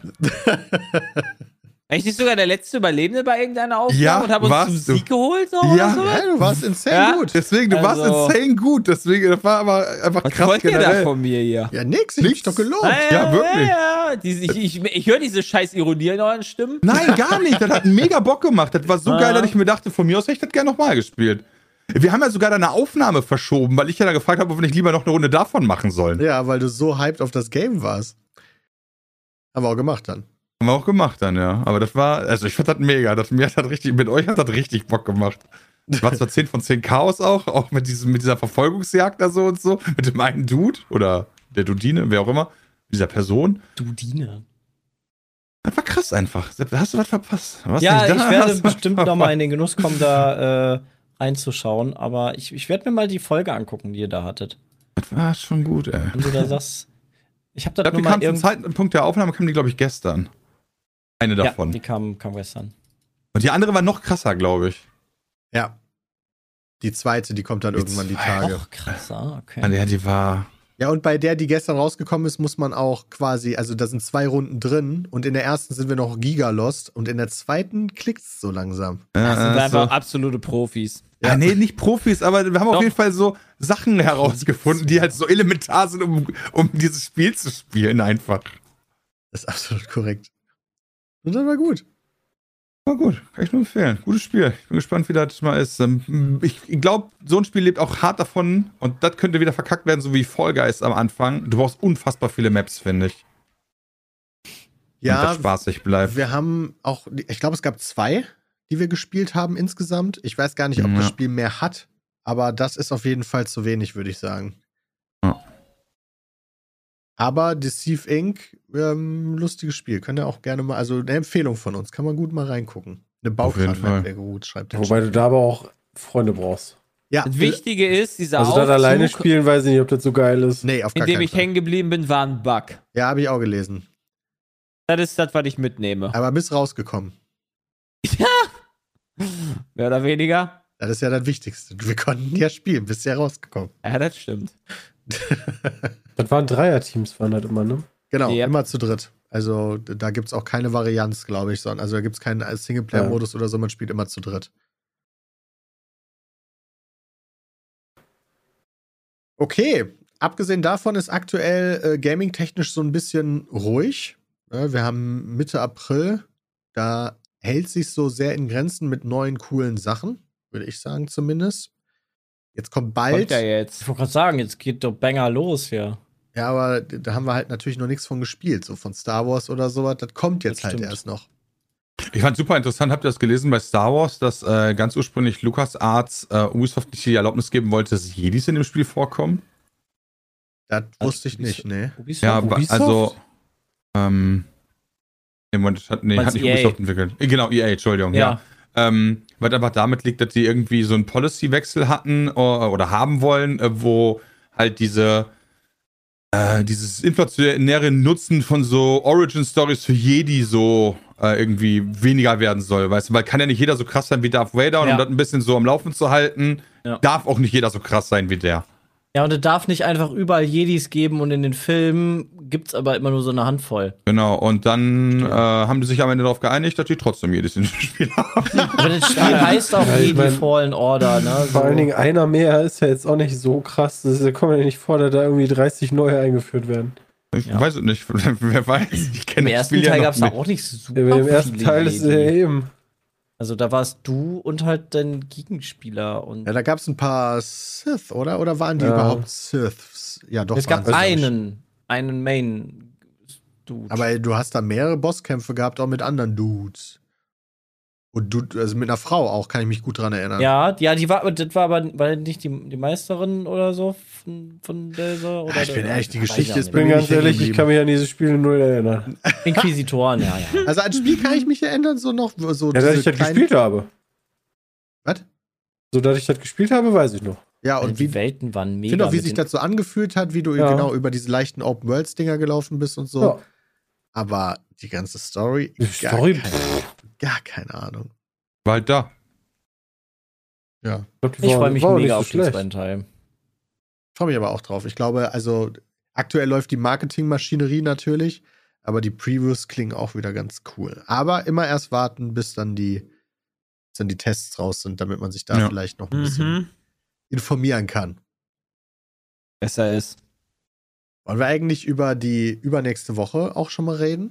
Ich nicht sogar der letzte Überlebende bei irgendeiner Aufnahme Ja, und habe uns warst zum du. Sieg geholt so Ja. oder so? Ja, du warst insane Ja? gut. Deswegen, du Also- warst insane gut. Deswegen, das war aber einfach Was krass wollt ihr da generell. von mir hier? Ja, nix, ich hab dich doch gelobt. Ja, wirklich. Ja, ja. Diese, ich ich, ich höre diese scheiß Ironie in euren Stimmen. Nein, gar nicht. Das hat mega Bock gemacht. Das war so Ah. geil, dass ich mir dachte, von mir aus hätte ich das gerne nochmal gespielt. Wir haben ja sogar eine Aufnahme verschoben, weil ich ja da gefragt habe, ob wir nicht lieber noch eine Runde davon machen sollen. Ja, weil du so hyped auf das Game warst. Haben wir auch gemacht dann. Haben wir auch gemacht dann, ja. Aber das war, also ich fand das mega. Das, mir hat das richtig, mit euch hat das richtig Bock gemacht. Das war zwar zehn von zehn Chaos auch, auch mit, diesem, mit dieser Verfolgungsjagd da so und so, mit dem einen Dude oder der Dudine, wer auch immer, dieser Person. Dudine. Das war krass einfach. Hast du was verpasst? Warst Ja, nicht da? ich Hast werde du was bestimmt noch mal verpasst? in den Genuss kommen, da äh, reinzuschauen. Aber ich, ich werde mir mal die Folge angucken, die ihr da hattet. Das war schon gut, ey. Wenn du da sagst, ich habe Ich das glaube, nur die mal kam zum irgendwie. Zeitpunkt der Aufnahme, kam die, glaube ich, gestern. Eine Ja, davon. die kam, kam gestern. Und die andere war noch krasser, glaube ich. Ja. Die zweite, die kommt dann Die irgendwann die zweite. Tage. Och, krasser, okay. Ja, die war. Ja, und bei der, die gestern rausgekommen ist, muss man auch quasi, also da sind zwei Runden drin und in der ersten sind wir noch Giga-Lost und in der zweiten klickt's so langsam. Das sind äh, einfach so. absolute Profis. Ja, nee, nicht Profis, aber wir haben Doch. auf jeden Fall so Sachen herausgefunden, die halt so elementar sind, um, um dieses Spiel zu spielen, einfach. Das ist absolut korrekt. Und das war gut. Na gut, kann ich nur empfehlen. Gutes Spiel. Ich bin gespannt, wie das mal ist. Ähm, Ich glaube, so ein Spiel lebt auch hart davon und das könnte wieder verkackt werden, so wie Fall Guys am Anfang. Du brauchst unfassbar viele Maps, finde ich. Ja, Und das spaßig bleibt. wir haben auch, ich glaube, es gab zwei, die wir gespielt haben insgesamt. Ich weiß gar nicht, ob Ja. das Spiel mehr hat, aber das ist auf jeden Fall zu wenig, würde ich sagen. Ja. Aber Deceive Incorporated, ähm, lustiges Spiel. Könnt ihr auch gerne mal, also eine Empfehlung von uns, kann man gut mal reingucken. Eine Auf jeden Fall. Baukran wäre gut, schreibt der Wobei Chat. du da aber auch Freunde brauchst. Ja, Das Wichtige ist, dieser Also das alleine Aufzug, spielen, weiß ich nicht, ob das so geil ist. nee, auf in gar dem keinen ich Fall. hängen geblieben bin, war ein Bug. Ja, habe ich auch gelesen. Das ist das, was ich mitnehme. Aber bist rausgekommen. Mehr oder weniger. Das ist ja das Wichtigste. Wir konnten ja spielen, bist ja rausgekommen. Ja, das stimmt. Das waren Dreierteams, waren das immer, ne? Genau, Yep. immer zu dritt. Also da gibt es auch keine Varianz, glaube ich. Sondern, also da gibt es keinen Singleplayer-Modus oder so, man spielt immer zu dritt. Okay, abgesehen davon ist aktuell äh, gaming-technisch so ein bisschen ruhig. Ja, wir haben Mitte April, da hält sich so sehr in Grenzen mit neuen, coolen Sachen, würde ich sagen zumindest. Jetzt kommt bald. Kommt ja jetzt. Ich wollte gerade sagen, jetzt geht doch Banger los hier. Ja, aber da haben wir halt natürlich noch nichts von gespielt, so von Star Wars oder sowas. Das kommt jetzt Das halt stimmt. erst noch. Ich fand super interessant, habt ihr das gelesen bei Star Wars, dass äh, ganz ursprünglich LucasArts äh, Ubisoft nicht die Erlaubnis geben wollte, dass Jedis in dem Spiel vorkommen? Das Also, wusste ich nicht, nee. Ubisoft? Ja, ba- Ubisoft? also ähm, nee, Moment, das hat, nee, Meinst hat nicht E A? Ubisoft entwickelt. Äh, Genau, E A, Entschuldigung, ja. Ja. Ähm, weil einfach damit liegt, dass die irgendwie so einen Policy-Wechsel hatten oder, oder haben wollen, äh, wo halt diese äh, dieses inflationäre Nutzen von so Origin-Stories für Jedi so äh, irgendwie weniger werden soll, weißt du, weil kann ja nicht jeder so krass sein wie Darth Vader und Ja. um das ein bisschen so am Laufen zu halten, Ja. darf auch nicht jeder so krass sein wie der. Ja, und es darf nicht einfach überall Jedis geben und in den Filmen gibt's aber immer nur so eine Handvoll. Genau, und dann äh, haben die sich am Ende darauf geeinigt, dass die trotzdem Jedis in dem Spiel haben. Aber das Spiel heißt auch Ja, ich Jedi mein- Fallen Order, ne? So. Vor allen Dingen einer mehr ist ja jetzt auch nicht so krass. Das ist- Da kommt ja nicht vor, dass da irgendwie dreißig neue eingeführt werden. Ich Ja. weiß es nicht, wer weiß, ich Im kenne das ersten Spiel ja Teil noch gab's da nicht. auch nicht super Ja, Im ersten viele Teil ist es ja Jedi. eben. Also da warst du und halt dein Gegenspieler und Ja, da gab es ein paar Sith, oder? Oder waren die Ja. überhaupt Siths? Ja, doch. es gab waren sie. einen, einen Main Dude. Aber du hast da mehrere Bosskämpfe gehabt, auch mit anderen Dudes. Und du, also mit einer Frau auch, kann ich mich gut dran erinnern. ja, ja, die war, das war aber war das nicht die, die Meisterin oder so von, von dieser oder Ja, ich bin der- ehrlich, die weiß Geschichte ich ist Ich auch bei bin mir ganz nicht hängen ehrlich, ich geblieben. kann mich an diese Spiele null erinnern. nicht. Inquisitoren, ja, ja. Also an Spiel kann ich mich erinnern, so noch so Ja, dass diese ich das kleinen- gespielt habe. Was? So, dass ich das gespielt habe, weiß ich noch. Ja, Also und wie, die Welten waren ich mega. finde auch, wie mit sich den- das so angefühlt hat, wie du Ja. genau über diese leichten Open-Worlds-Dinger gelaufen bist und so. Ja. Aber die ganze Story, Die gar, Story, keine, pff. gar keine Ahnung. War halt da. Ja. Ich, glaub, die Ich war- freue mich war auch mega nicht auf so den schlecht. zweiten Teil. Freue mich aber auch drauf. Ich glaube, also aktuell läuft die Marketingmaschinerie natürlich, aber die Previews klingen auch wieder ganz cool. Aber immer erst warten, bis dann die, bis dann die Tests raus sind, damit man sich da Ja. vielleicht noch ein bisschen Mhm. informieren kann. Besser ist. Wollen wir eigentlich über die übernächste Woche auch schon mal reden?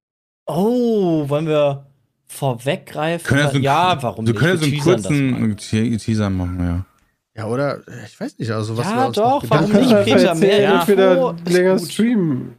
Oh, wollen wir vorweggreifen? Können ja so einen- ja, warum Wir nicht? können ja so Wir einen teasern das mal. kurzen Te- Teaser machen, ja. Ja, oder? Ich weiß nicht, also was Ja, wir uns doch, noch warum gedacht Dann nicht, haben. kannst du Peter? einfach Mehr erzählen, Info entweder ist länger gut. streamen.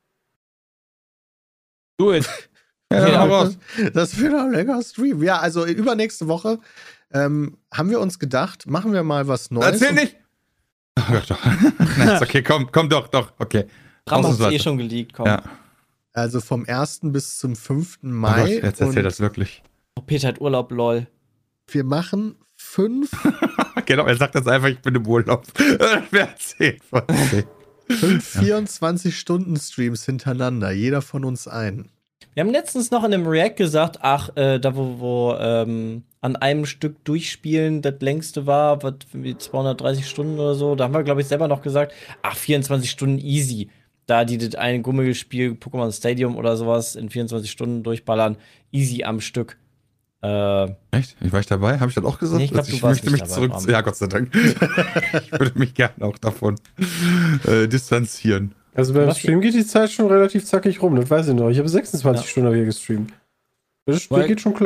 Do it. Ja, Ja, hau raus. das, das wird ein länger Stream. Ja, also übernächste Woche ähm, haben wir uns gedacht, machen wir mal was Neues. Erzähl nicht! Oh Gott, doch. Nein, ist okay, komm, komm doch, doch, okay. Ram hat's eh Ausnahmsweise. schon geleakt, komm. Ja. Also vom ersten bis zum fünften Oh Gott, Mai. jetzt erzähl und das wirklich. Oh, Peter hat Urlaub, lol. wir machen fünf, Genau, er sagt das einfach, ich bin im Urlaub. Wer erzählt von zehn? fünf vierundzwanzig-Stunden-Streams hintereinander. Jeder von uns einen. Wir haben letztens noch in einem React gesagt, ach, äh, da wo, wo ähm, an einem Stück durchspielen das längste war, was wie zweihundertdreißig Stunden oder so, da haben wir, glaube ich, selber noch gesagt, ach, vierundzwanzig Stunden easy. Da die das eine Gummispiel, Pokémon Stadium oder sowas, in vierundzwanzig Stunden durchballern, easy am Stück. Äh, Echt? Ich war ich dabei? Habe ich das auch gesagt? Nee, ich glaub, Also du warst möchte nicht mich dabei, zurück. Bram. Ja, Gott sei Dank. Ich würde mich gerne auch davon äh, distanzieren. Also beim Was? Stream geht die Zeit schon relativ zackig rum, das weiß ich noch. Ich habe sechsundzwanzig Ja. Stunden hier gestreamt. Das Spiel Weil- geht schon klar.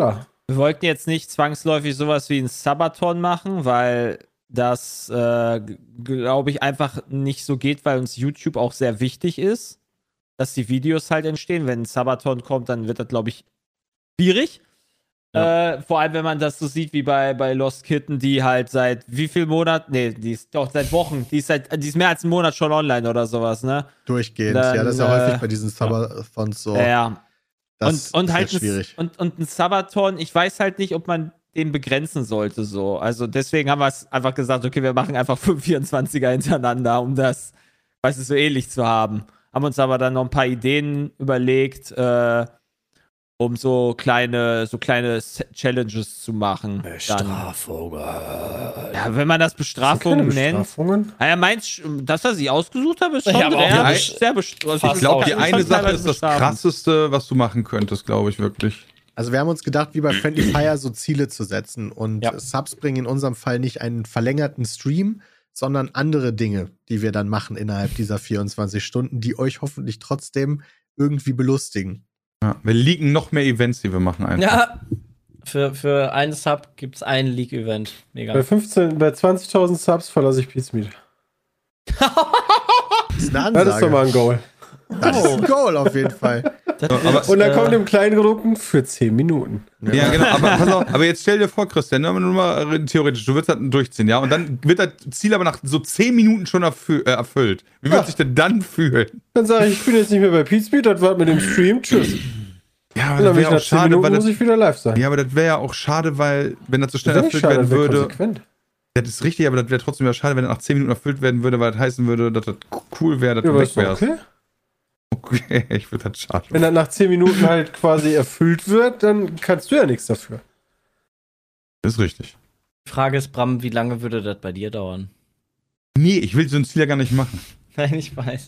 Wir wollten jetzt nicht zwangsläufig sowas wie ein Sabaton machen, weil das, äh, glaube ich, einfach nicht so geht, weil uns YouTube auch sehr wichtig ist, dass die Videos halt entstehen. Wenn ein Sabaton kommt, dann wird das, glaube ich, schwierig. Ja. Äh, vor allem, wenn man das so sieht wie bei, bei Lost Kitten, die halt seit wie viel Monaten, nee, die ist doch seit Wochen, die ist seit, die ist mehr als einen Monat schon online oder sowas, ne? Durchgehend, Dann, ja, das ist ja äh, häufig bei diesen Sabathons so. Ja. Das und, und ist halt ja schwierig. Ein, und, und ein Sabaton, ich weiß halt nicht, ob man den begrenzen sollte, so. Also deswegen haben wir es einfach gesagt, okay, wir machen einfach fünf vierundzwanziger hintereinander, um das, weißt du, so ähnlich zu haben. Haben uns aber dann noch ein paar Ideen überlegt, äh, um so kleine, so kleine Challenges zu machen. Bestrafungen. Ja, wenn man das Bestrafungen nennt. Bestrafungen? Naja, meinst du, das, was ich ausgesucht habe, ist Ich schon habe auch sehr, eine sehr bestrafend. Fast Ich glaube, die auch. eine Sache ist das Krasseste, was du machen könntest, glaube ich, wirklich. Also wir haben uns gedacht, wie bei Friendly Fire so Ziele zu setzen. Und Ja. Subs bringen in unserem Fall nicht einen verlängerten Stream, sondern andere Dinge, die wir dann machen innerhalb dieser vierundzwanzig Stunden, die euch hoffentlich trotzdem irgendwie belustigen. Ja, wir liegen noch mehr Events, die wir machen einfach. Ja, für, für einen Sub gibt es ein League-Event. Mega. Bei fünfzehn, bei zwanzigtausend Subs verlasse ich Pizmeet. Das ist eine Ansage. Das ist doch mal ein Goal. Das ist ein Goal auf jeden Fall. Aber, Und dann Äh. kommt im Kleingedruckten für zehn Minuten. ja, genau. Aber, pass auf, aber jetzt stell dir vor, Christian, nur mal theoretisch, du würdest das durchziehen, ja? Und dann wird das Ziel aber nach so zehn Minuten schon erfü- äh, erfüllt. Wie wird Ja. sich denn dann fühlen? Dann sage ich, ich bin jetzt nicht mehr bei Pizmeet, das war mit dem Stream. Tschüss. Ja, Und dann bin ich auch nach zehn schade, Minuten weil muss das, ich wieder live sein. ja, aber das wäre ja auch schade, weil, wenn das so schnell Das ist erfüllt nicht schade, werden das wäre würde. konsequent. Das ist richtig, aber das wäre trotzdem ja schade, wenn das nach zehn Minuten erfüllt werden würde, weil das heißen würde, dass das cool wäre, dass Ja, du aber weg ist doch wärst. okay. Okay, ich würde das schade. Wenn dann nach zehn Minuten halt quasi erfüllt wird, dann kannst du ja nichts dafür. Das ist richtig. Die Frage ist, Bram, wie lange würde das bei dir dauern? Nee, ich will so ein Ziel ja gar nicht machen. Nein, ich weiß.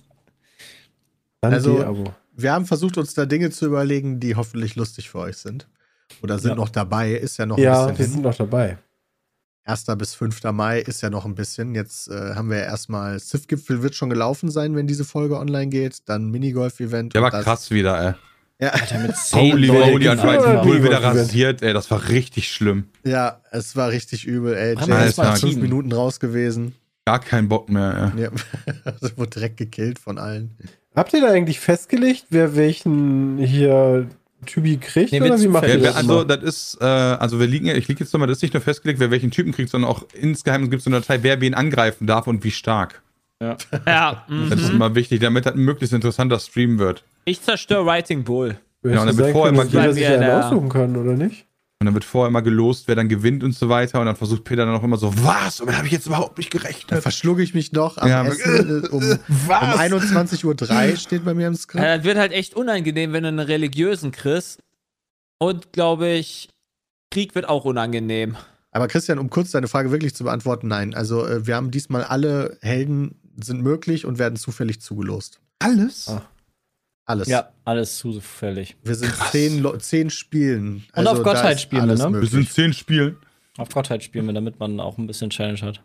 Dann Also- D-Abo. Wir haben versucht, uns da Dinge zu überlegen, die hoffentlich lustig für euch sind. Oder sind Ja. noch dabei, ist ja noch Ja, ein wir bisschen sind hin. noch dabei. erster bis fünfter Mai ist ja noch ein bisschen. Jetzt äh, haben wir ja erstmal, Civ-Gipfel wird schon gelaufen sein, wenn diese Folge online geht. Dann Minigolf-Event. Der und war das- krass wieder, ey. Ja, Alter, mit zehn Holy Leuten, moly, hat Alter. Red Bull wieder Minigolf-Event. rasiert, ey. Das war richtig schlimm. ja, es war richtig übel, ey. Haben Jay wir ist erst mal nach fünf Team. Minuten raus gewesen. Gar keinen Bock mehr, ey. Ja, also wurde direkt gekillt von allen. Habt ihr da eigentlich festgelegt, wer welchen hier Typi kriegt? Nee, oder wird wie macht ihr Ja, zufällig. das wer, also, immer? das ist, äh, also wir liegen, ich liege jetzt nochmal, das ist nicht nur festgelegt, wer welchen Typen kriegt, sondern auch insgeheim gibt es eine Datei, wer wen angreifen darf und wie stark. Ja, mhm. Das ist immer wichtig, damit das ein möglichst interessanter Stream wird. Ich zerstöre Writing Bull. Möchte und dann wird sein vorher können, mal dass jeder gleich sich wieder einen der- aussuchen kann, oder nicht? Und dann wird vorher immer gelost, wer dann gewinnt und so weiter. Und dann versucht Peter dann auch immer so, was? Damit habe ich jetzt überhaupt nicht Da gerechnet. verschlug ich mich noch am Ja, Essen. äh, Um, um Was? einundzwanzig Uhr drei steht bei mir im Skript. Ja, das wird halt echt unangenehm, wenn du einen religiösen kriegst. Und glaube ich, Krieg wird auch unangenehm. Aber Christian, um kurz deine Frage wirklich zu beantworten, nein. Also äh, wir haben diesmal alle Helden sind möglich und werden zufällig zugelost. Alles? Ah. Alles. Ja, alles zufällig. Wir sind zehn, Lo- zehn Spielen. Und auf da Gottheit ist spielen wir, alles ne? Wir möglich. sind zehn Spielen. Auf Gottheit spielen wir, damit man auch ein bisschen Challenge hat.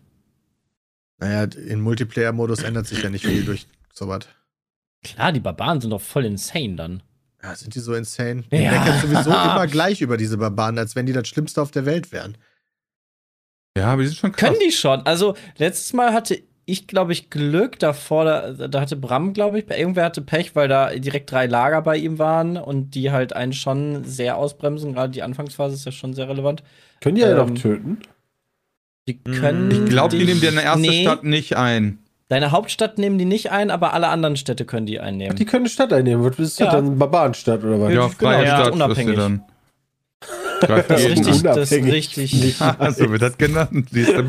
Naja, im Multiplayer-Modus ändert sich ja nicht viel durch sowas. Klar, die Barbaren sind doch voll insane dann. Ja, sind die so insane? Die Ja. meckern sowieso immer gleich über diese Barbaren, als wenn die das Schlimmste auf der Welt wären. Ja, aber die sind schon krass. Können die schon? Also, letztes Mal hatte ich, glaube ich, Glück davor. Da, da hatte Bram, glaube ich, irgendwer hatte Pech, weil da direkt drei Lager bei ihm waren und die halt einen schon sehr ausbremsen. Gerade die Anfangsphase ist ja schon sehr relevant. Können die ja Ähm, noch töten? Die können. Ich glaube, die dich- nehmen dir eine erste nee, Stadt nicht ein. Deine Hauptstadt nehmen die nicht ein, aber alle anderen Städte können die einnehmen. Die können eine Stadt einnehmen. Was ist Ja. das dann? Barbarenstadt oder was? Ja, Ja, genau, freie die sind Stadt wirst du unabhängig. dann. Greift Das ist jeden richtig, an. das ist Unabhängig. richtig. So wird das genannt. Die ist dann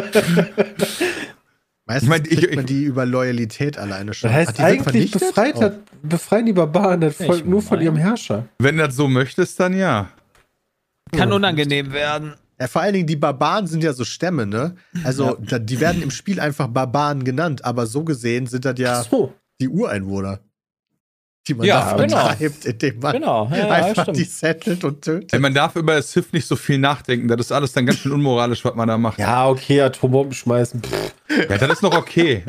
Meistens Ich mein, ich- kriegt man ich- die über Loyalität alleine schon. Das heißt, Ach, die wird eigentlich vernichtet? befreit Oh. hat, befreien die Barbaren das Volk Ich nur von mein- ihrem Herrscher. Wenn du das so möchtest, dann ja. Kann Ja. unangenehm werden. Ja, vor allen Dingen, die Barbaren sind ja so Stämme, ne? Also, da, die werden im Spiel einfach Barbaren genannt, aber so gesehen sind das ja Ach so. die Ureinwohner, die man Ja, da genau. vertreibt, indem man Genau, ja, ja, einfach stimmt. die settelt und tötet. Ey, man darf über das Civ nicht so viel nachdenken. Das ist alles dann ganz schön unmoralisch, was man da macht. Ja, okay, Atombomben schmeißen. Pff. Ja, das ist noch okay.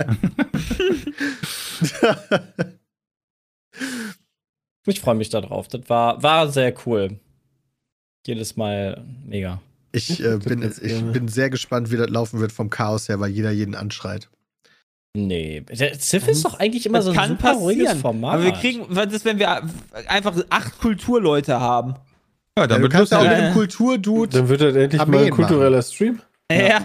Ich freue mich da drauf. Das war, war sehr cool. Jedes Mal mega. Ich, äh, bin, ich bin sehr gespannt, wie das laufen wird vom Chaos her, weil jeder jeden anschreit. Nee, der Civ ist doch eigentlich immer Das so ein kann super ruhiges passieren. Format. Aber wir kriegen, was ist, wenn wir einfach acht Kulturleute haben? Ja, Ja, dann du wird kannst ja auch lustig. mit dem Kulturdude. Dann wird das endlich Armeen mal ein kultureller Stream. Ja,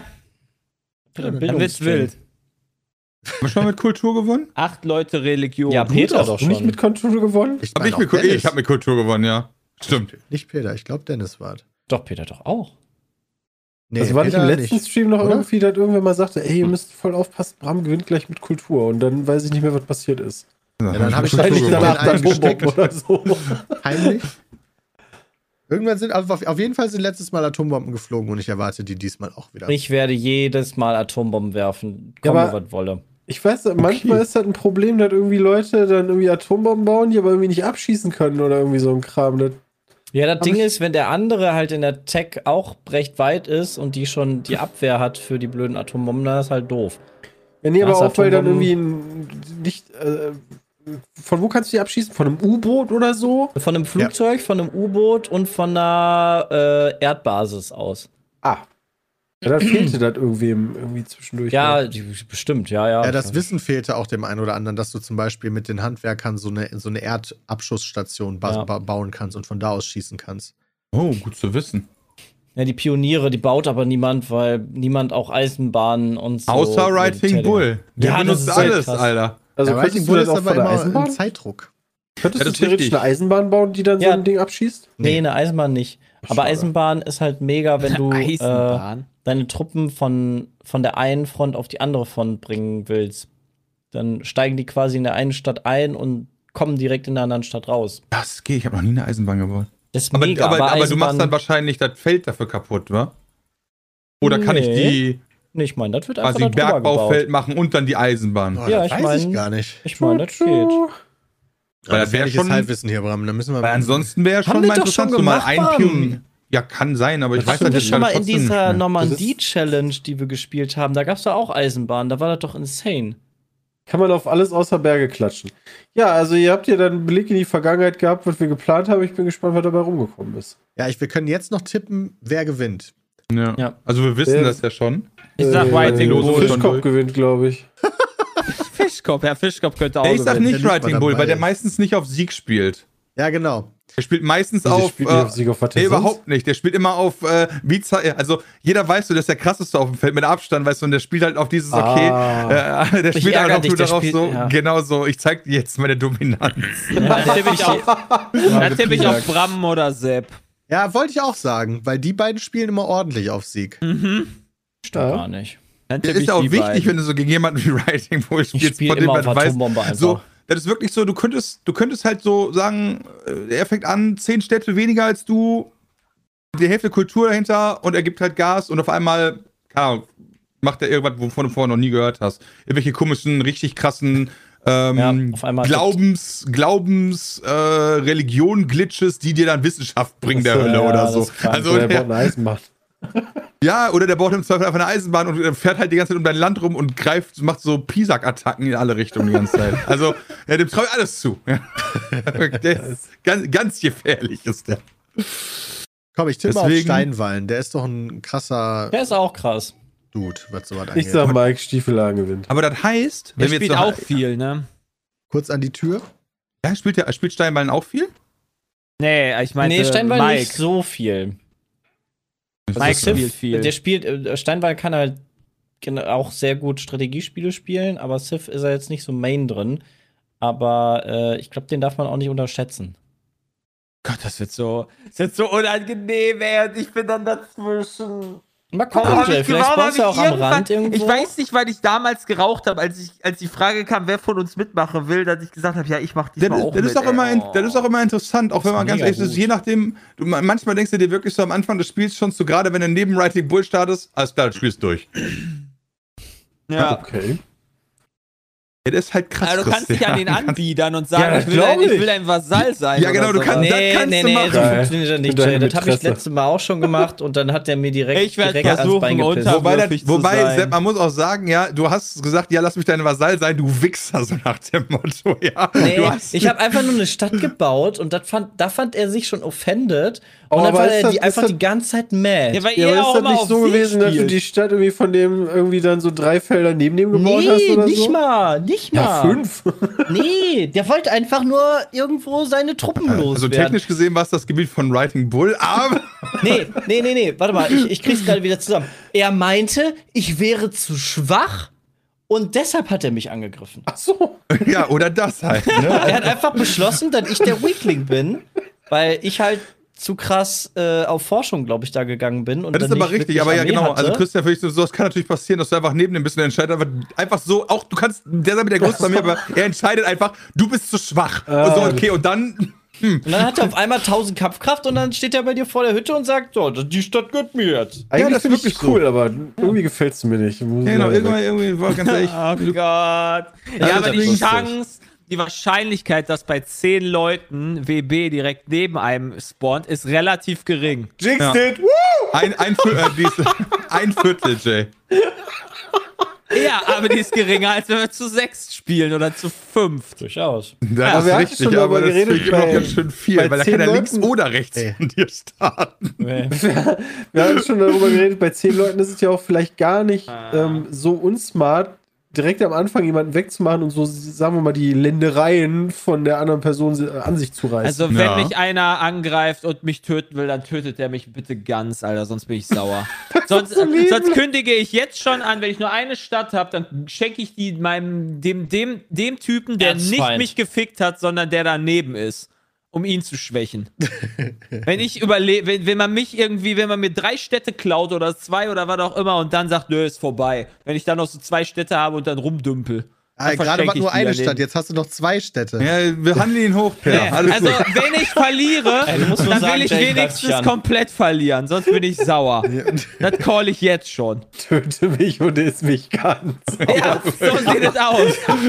Dann dann wird's wild. Haben wir schon mit Kultur gewonnen? Acht Leute Religion. Ja, Peter Hast doch du nicht schon. mit Kultur gewonnen? Ich, Hab mein ich, auch mit, Dennis. ich hab mit Kultur gewonnen, ja. Stimmt. Nicht Peter, ich glaube Dennis war es. Doch, Peter doch auch. Nee, also war nicht im Peter letzten nicht. Stream noch oder? irgendwie, dass irgendwer mal sagte, ey, ihr müsst voll aufpassen, Bram gewinnt gleich mit Kultur. Und dann weiß ich nicht mehr, was passiert ist. Ja, dann habe ich Wahrscheinlich Kultur danach gewonnen. dann eingesteckt. Bob oder so. Heimlich. Irgendwann sind, also auf auf jeden Fall sind letztes Mal Atombomben geflogen und ich erwarte die diesmal auch wieder. Ich werde jedes Mal Atombomben werfen. Ja, Komme, aber- was wolle. Ich weiß, manchmal ist das ein Problem, dass irgendwie Leute dann irgendwie Atombomben bauen, die aber irgendwie nicht abschießen können oder irgendwie so ein Kram. Das Ja, das Hab Ding ich- ist, wenn der andere halt in der Tech auch recht weit ist und die schon die Abwehr hat für die blöden Atombomben, dann ist halt doof. Ja, nee, aber Das auch weil dann Atombomben- irgendwie ein, nicht. Äh, von wo kannst du die abschießen? Von einem U-Boot oder so? Von einem Flugzeug, von einem U-Boot und von einer äh, Erdbasis aus. Ah. Ja, dann fehlte das irgendwem irgendwie zwischendurch. Ja, noch. die, bestimmt, ja, ja. Ja, das Wissen fehlte auch dem einen oder anderen, dass du zum Beispiel mit den Handwerkern so eine, so eine Erdabschussstation ba Ja. ba bauen kannst und von da aus schießen kannst. Oh, gut zu wissen. Ja, die Pioniere, die baut aber niemand, weil niemand auch Eisenbahnen und so. Außer Writing Militär- Bull. Der Ja, das benutzt ist halt alles, krass. Alter. Also Der könntest Writing du Bull das ist auch aber von der immer Eisenbahn? im Zeitdruck. Könntest Ja, du das ist theoretisch richtig. eine Eisenbahn bauen, die dann Ja. so ein Ding abschießt? Nee, eine Eisenbahn nicht. Aber Schade. Eisenbahn ist halt mega, wenn du äh, Eisenbahn. deine Truppen von, von der einen Front auf die andere Front bringen willst. Dann steigen die quasi in der einen Stadt ein und kommen direkt in der anderen Stadt raus. Das geht. Ich habe noch nie eine Eisenbahn gebaut. Das ist Aber, mega. aber, aber, du Eisenbahn- machst dann wahrscheinlich das Feld dafür kaputt, wa? Oder kann ich Nee. die Nee, ich meine, das wird einfach quasi da drüber Bergbaufeld gebaut. machen und dann die Eisenbahn? Oh, Ja, das ich weiß mein- ich gar nicht. Ich meine, das geht. Weil Aber das wäre gefährliches schon. Halbwissen hier, Bram. Da müssen wir Weil ansonsten wäre Haben schon wir mal doch schon interessant, so mal gemacht, ein Bram. Pionier. Ja, kann sein, aber ich Hast weiß du halt das jetzt schon mal halt in trotzdem dieser nicht mehr. Normandie-Challenge, die wir gespielt haben, da gab es da auch Eisenbahn, da war das doch insane. Kann man auf alles außer Berge klatschen. Ja, also ihr habt ja dann einen Blick in die Vergangenheit gehabt, was wir geplant haben. Ich bin gespannt, was dabei rumgekommen ist. Ja, ich, wir können jetzt noch tippen, wer gewinnt. Ja. Ja. Also wir wissen Äh, das ja schon. Ich sag Äh, Writing Lose Bull. schon Fischkopf durch. gewinnt, glaube ich. Fischkopf, ja, Fischkopf könnte auch Nee, ich sag gewinnen. nicht der nicht Writing mal Bull, dabei weil der ist. meistens nicht auf Sieg spielt. Ja, genau. Er spielt meistens Wieso auf. spielt ihr Äh, auf Sieg auf was nee, denn sonst? überhaupt nicht. Der spielt immer auf äh, wie Ze- Also jeder weiß so, der ist der krasseste auf dem Feld mit Abstand, weißt du, und der spielt halt auf dieses okay. Ah. Äh, der Ich spielt halt ärger auch dich, nur der darauf spielt- so, ja. genau so, ich zeig dir jetzt meine Dominanz. Da tippe ich auf, da tippe ich auf Bram oder Sepp. Ja, wollte ich auch sagen, weil die beiden spielen immer ordentlich auf Sieg. Mhm. Stimmt Ja. gar nicht. Dann Das tippe ist ich ja auch die wichtig, beiden. wenn du so gegen jemanden wie Writing Bull Ich spielst, spiele immer auf man weiß. Atombombe einfach. So, das ist wirklich so, du könntest, du könntest halt so sagen, äh, er fängt an, zehn Städte weniger als du, die Hälfte Kultur dahinter und er gibt halt Gas und auf einmal, keine Ahnung, macht er irgendwas, wovon du vorher noch nie gehört hast. Irgendwelche komischen, richtig krassen ähm, Ja, auf einmal- Glaubens, Glaubens, äh, Religion, Glitches, die dir dann Wissenschaft bringen der Ach so, Hölle ja, oder das so. ist krank. Also Oder er der, baut eine Eisenbahn. ja, oder der baut im Zweifel einfach eine Eisenbahn und äh, fährt halt die ganze Zeit um dein Land rum und greift, macht so Pisak-Attacken in alle Richtungen die ganze Zeit. Also, ja, dem traue ich alles zu. Ja. Der ist ganz, ganz gefährlich ist der. Komm, ich tippe auf Deswegen- Steinwallen. Der ist doch ein krasser Der ist auch krass. Dude, was sowas Ich angeht. sag Mike Stiefelagen gewinnt. Aber das heißt, Der wenn wir spielt jetzt noch, auch viel, ne? Kurz an die Tür. ja, spielt, der, spielt Steinballen auch viel? Nee, ich meine, nee, Steinwall Mike. nicht so viel. Mike Also spielt viel. Der spielt, äh, Steinwall kann halt gen- auch sehr gut Strategiespiele spielen, aber Civ ist er jetzt nicht so main drin. Aber äh, ich glaube, den darf man auch nicht unterschätzen. Gott, das wird so, das wird so unangenehm, ey, und ich bin dann dazwischen. Mal gucken, Warum hab Jay, ich- vielleicht warum brauchst du hab auch ich am irgendwann- Rand irgendwo. Ich weiß nicht, weil ich damals geraucht habe, als, ich, als die Frage kam, wer von uns mitmachen will, dass ich gesagt habe, ja, ich mach Das, diesmal auch das, mit. ist auch ey. immer, in- das ist auch immer interessant, auch wenn man ganz mega ehrlich ist, gut. je nachdem, du, manchmal denkst du dir wirklich so am Anfang des Spiels schon so, gerade wenn du neben Writing Bull startest, alles klar, du spielst durch. Ja. Okay. Ja, der ist halt krass. Also, du kannst dich an ihn Christian. anbiedern und sagen, Ja, ich, will dein, glaub ich ich. will dein Vasall sein. Ja, genau, oder du kannst- sowas. Nee, kannst nee, du nee, machen. so funktioniert das nicht, Für deine Jay. Das habe ich Mätresse. letztes Mal auch schon gemacht und dann hat der mir direkt, Ich werd direkt ans versuchen, Bein gepisst. unter- Wobei, das, Würfig zu wobei sein. Sepp, man muss auch sagen, ja, du hast gesagt, ja, lass mich dein Vasall sein, du Wichser, so nach dem Motto, ja. Nee, du hast, ich habe einfach nur eine Stadt gebaut und das fand, da fand er sich schon offended. Und Oh, dann aber war ist er das- die ist einfach das- die ganze Zeit mad. Ja, weil Ja, ihr aber auch ist das immer nicht auf so Sieg gewesen, dass du spielt. die Stadt irgendwie von dem irgendwie dann so drei Felder neben dem gebaut hast nee, oder nicht so? mal, nicht mal. Ja, fünf. Nee, der wollte einfach nur irgendwo seine Truppen also loswerden. technisch gesehen war es das Gebiet von Writing Bull, aber Nee, nee, nee, nee, warte mal, ich, ich krieg's gerade wieder zusammen. Er meinte, ich wäre zu schwach und deshalb hat er mich angegriffen. Ach so. ja, oder das halt, ne? Er hat einfach beschlossen, dass ich der Weakling bin, weil ich halt zu krass äh, auf Forschung, glaube ich, da gegangen bin. Und Das ist dann aber nicht richtig, wirklich aber ja Armee genau. hatte. Also Christian, für dich so, das kann natürlich passieren, dass du einfach neben dem bist und er entscheidet einfach, einfach so, auch du kannst, der sei mit der Größte bei mir, aber er entscheidet einfach, du bist zu schwach. Ah. und so, okay, und dann, Und dann hat er auf einmal tausend Kampfkraft und dann steht er bei dir vor der Hütte und sagt, so, die Stadt gehört mir jetzt. Eigentlich das ist finde ich wirklich cool, aber irgendwie gefällt's mir nicht. Muss ich ja, genau, sagen. irgendwann, irgendwie, war ganz ehrlich, Oh Gott. Ja, das aber ist die lustig. Chance, die Wahrscheinlichkeit, dass bei zehn Leuten W B direkt neben einem spawnt, ist relativ gering. Jinxed Ja. it! Woo! ein, ein, Viertel, äh, dies, ein Viertel, Jay. Ja, aber die ist geringer, als wenn wir zu sechs spielen oder zu fünf. Durchaus. Das aber ist wir hatten richtig, schon aber darüber das geredet, finde ich immer noch bei- ganz schön viel, bei weil da zehn kann er links Leuten- oder rechts von dir starten. Wir haben schon darüber geredet, bei zehn Leuten ist es ja auch vielleicht gar nicht ähm, so unsmart, direkt am Anfang jemanden wegzumachen und so, sagen wir mal, die Ländereien von der anderen Person äh, an sich zu reißen. Also, wenn Ja. mich einer angreift und mich töten will, dann tötet er mich bitte ganz, Alter, sonst bin ich sauer. sonst, äh, sonst kündige ich jetzt schon an, wenn ich nur eine Stadt habe, dann schenke ich die meinem, dem, dem, dem Typen, der nicht Erzfeind. mich gefickt hat, sondern der daneben ist, um ihn zu schwächen. wenn ich überlebe, wenn, wenn man mich irgendwie, wenn man mir drei Städte klaut oder zwei oder was auch immer und dann sagt, nö, ist vorbei. Wenn ich dann noch so zwei Städte habe und dann rumdümpel. Ah, dann gerade verschenke war ich nur die eine daneben. Stadt, jetzt hast du noch zwei Städte. Ja, wir handeln ihn hoch, Peter. Nee, Alles also, gut. wenn ich verliere, Ey, du musst nur dann sagen, will ich Jay greift wenigstens dich an. komplett verlieren, sonst bin ich sauer. Das call ich jetzt schon. Töte mich und ist mich ganz. Ja, so sieht es aus.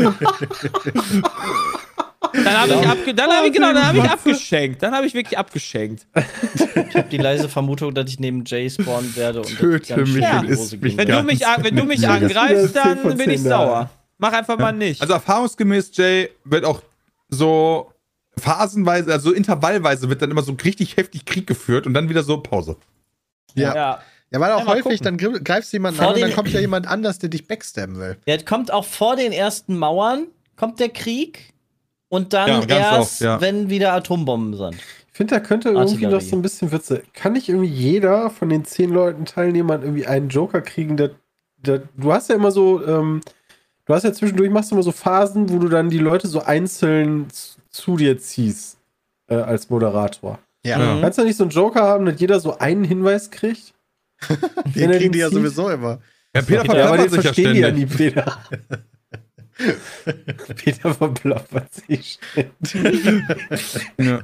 Dann habe ich, abge dann hab ich, genau, dann hab ich abgeschenkt. Dann habe ich wirklich abgeschenkt. Ich habe die leise Vermutung, dass ich neben Jay spawnen werde und das Töte ganz mich schnell in und die isst Hose mich gehen Wenn wird. du mich, an- wenn du mich Ja, das ist angreifst, wieder zehn dann von bin ich zehn sauer. Mach einfach mal nicht. Also erfahrungsgemäß, Jay, wird auch so phasenweise, also intervallweise wird dann immer so richtig heftig Krieg geführt und dann wieder so Pause. Ja. ja. Ja, weil auch Ja, mal häufig, gucken. dann gri- greifst du jemanden Vor an und dann den- kommt ja jemand anders, der dich backstabben will. Der kommt auch vor den ersten Mauern, kommt der Krieg und dann Ja, ganz erst, oft, ja. wenn wieder Atombomben sind. Ich finde, da könnte irgendwie Artillerie. noch so ein bisschen Witze. Kann nicht irgendwie jeder von den zehn Leuten Teilnehmern irgendwie einen Joker kriegen, der, der du hast ja immer so, ähm, du hast ja zwischendurch, machst du immer so Phasen, wo du dann die Leute so einzeln z- zu dir ziehst äh, als Moderator. Ja, Ja. Kannst du nicht so einen Joker haben, dass jeder so einen Hinweis kriegt? die Wenn er kriegen den die ja zieht? sowieso immer. Ja, Peter Ja, aber den verplappert sich ja verstehen die ja ständig. nie, Peter. Peter verplappert sich ständig. Ja.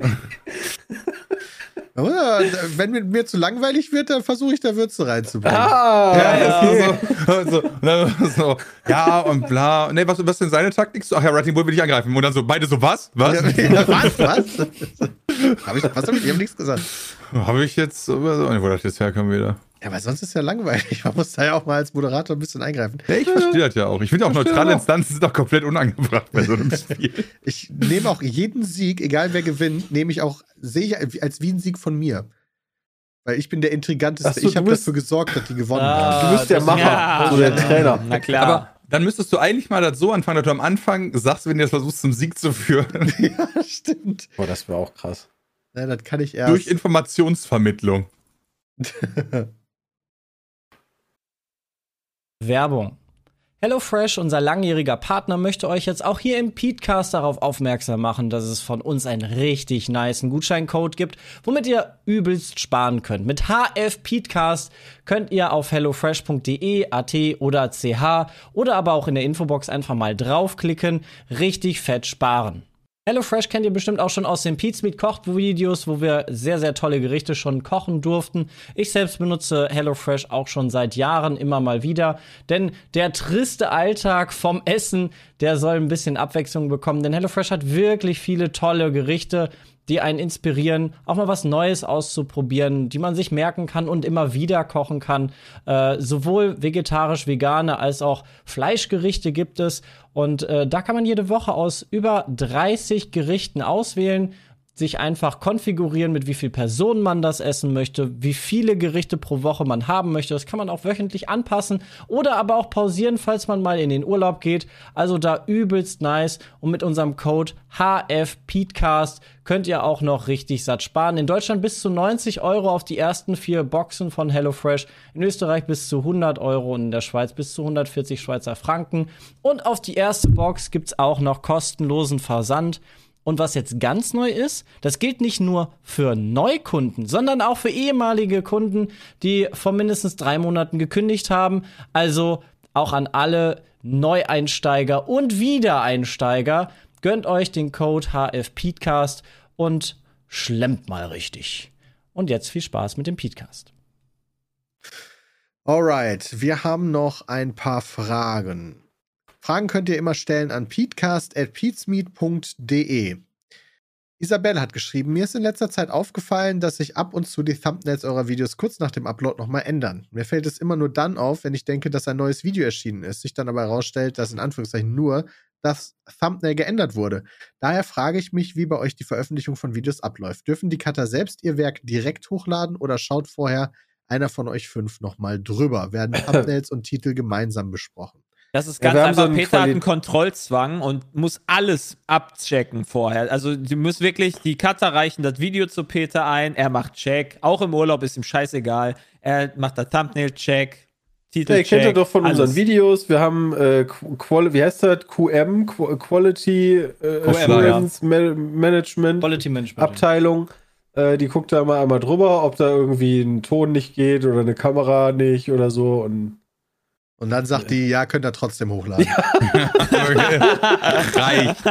Oder, wenn mir, mir zu langweilig wird, dann versuche ich da Würze reinzubringen. Ah, Ja, okay. so, so, ne, so, ja, und bla. Nee, was, was ist denn seine Taktik? So, ach ja, Writing Bull will ich angreifen. Und dann so, beide so, was? Was? Ja, was? Was? hab ich, was hab ich? Ich hab nichts gesagt. Habe ich jetzt, so, wo das jetzt herkommt wieder. Ja, aber sonst ist ja langweilig. Man muss da ja auch mal als Moderator ein bisschen eingreifen. Ja, ich verstehe das ja auch. Ich finde auch Verstehe neutrale auch. Instanzen sind doch komplett unangebracht bei so einem Spiel. Ich nehme auch jeden Sieg, egal wer gewinnt, nehme ich auch, sehe ich als wie ein Sieg von mir. Weil ich bin der Intriganteste. Ach so, ich du habe bist- dafür gesorgt, dass die gewonnen Ah, haben. Du bist der das- Macher, ja. so der Trainer. Na klar. Aber dann müsstest du eigentlich mal das so anfangen, dass du am Anfang sagst, wenn du das versuchst, zum Sieg zu führen, Ja, stimmt. Boah, das wäre auch krass. Ja, das kann ich erst. durch Informationsvermittlung. Werbung. HelloFresh, unser langjähriger Partner, möchte euch jetzt auch hier im Petecast darauf aufmerksam machen, dass es von uns einen richtig nicen Gutscheincode gibt, womit ihr übelst sparen könnt. Mit H F Petecast könnt ihr auf hellofresh punkt de, A T oder C H oder aber auch in der Infobox einfach mal draufklicken, richtig fett sparen. HelloFresh kennt ihr bestimmt auch schon aus den Pete's Meat Kocht-Videos, wo wir sehr, sehr tolle Gerichte schon kochen durften. Ich selbst benutze HelloFresh auch schon seit Jahren immer mal wieder, denn der triste Alltag vom Essen, der soll ein bisschen Abwechslung bekommen, denn HelloFresh hat wirklich viele tolle Gerichte, die einen inspirieren, auch mal was Neues auszuprobieren, die man sich merken kann und immer wieder kochen kann. Äh, sowohl vegetarisch, vegane als auch Fleischgerichte gibt es. Und äh, da kann man jede Woche aus über dreißig Gerichten auswählen, sich einfach konfigurieren, mit wie viel Personen man das essen möchte, wie viele Gerichte pro Woche man haben möchte. Das kann man auch wöchentlich anpassen oder aber auch pausieren, falls man mal in den Urlaub geht. Also da übelst nice. Und mit unserem Code H F Petecast könnt ihr auch noch richtig satt sparen. In Deutschland bis zu neunzig Euro auf die ersten vier Boxen von HelloFresh. In Österreich bis zu hundert Euro und in der Schweiz bis zu hundertvierzig Schweizer Franken. Und auf die erste Box gibt's auch noch kostenlosen Versand. Und was jetzt ganz neu ist, das gilt nicht nur für Neukunden, sondern auch für ehemalige Kunden, die vor mindestens drei Monaten gekündigt haben. Also auch an alle Neueinsteiger und Wiedereinsteiger. Gönnt euch den Code H F Petecast und schlemmt mal richtig. Und jetzt viel Spaß mit dem Petecast. Alright, wir haben noch ein paar Fragen. Fragen könnt ihr immer stellen an petecast at petesmeet punkt de. Isabelle hat geschrieben, mir ist in letzter Zeit aufgefallen, dass sich ab und zu die Thumbnails eurer Videos kurz nach dem Upload nochmal ändern. Mir fällt es immer nur dann auf, wenn ich denke, dass ein neues Video erschienen ist, sich dann aber herausstellt, dass in Anführungszeichen nur das Thumbnail geändert wurde. Daher frage ich mich, wie bei euch die Veröffentlichung von Videos abläuft. Dürfen die Cutter selbst ihr Werk direkt hochladen oder schaut vorher einer von euch fünf nochmal drüber? Werden Thumbnails und Titel gemeinsam besprochen? Das ist ganz Ja, wir haben einfach, so einen Peter hat Quali- einen Kontrollzwang und muss alles abchecken vorher. Also du musst wirklich, die Cutter reichen das Video zu Peter ein, er macht Check, auch im Urlaub ist ihm scheißegal, er macht das Thumbnail-Check, Titel-Check. Ja, ihr kennt ja doch von alles. unseren Videos, wir haben, äh, Quali- wie heißt das, Q M, Qu- Quality äh, Assurance Ma- Management Quality Management. Abteilung. Äh, die guckt da mal einmal drüber, ob da irgendwie ein Ton nicht geht oder eine Kamera nicht oder so und Und dann sagt die, ja, könnt ihr trotzdem hochladen. Reicht.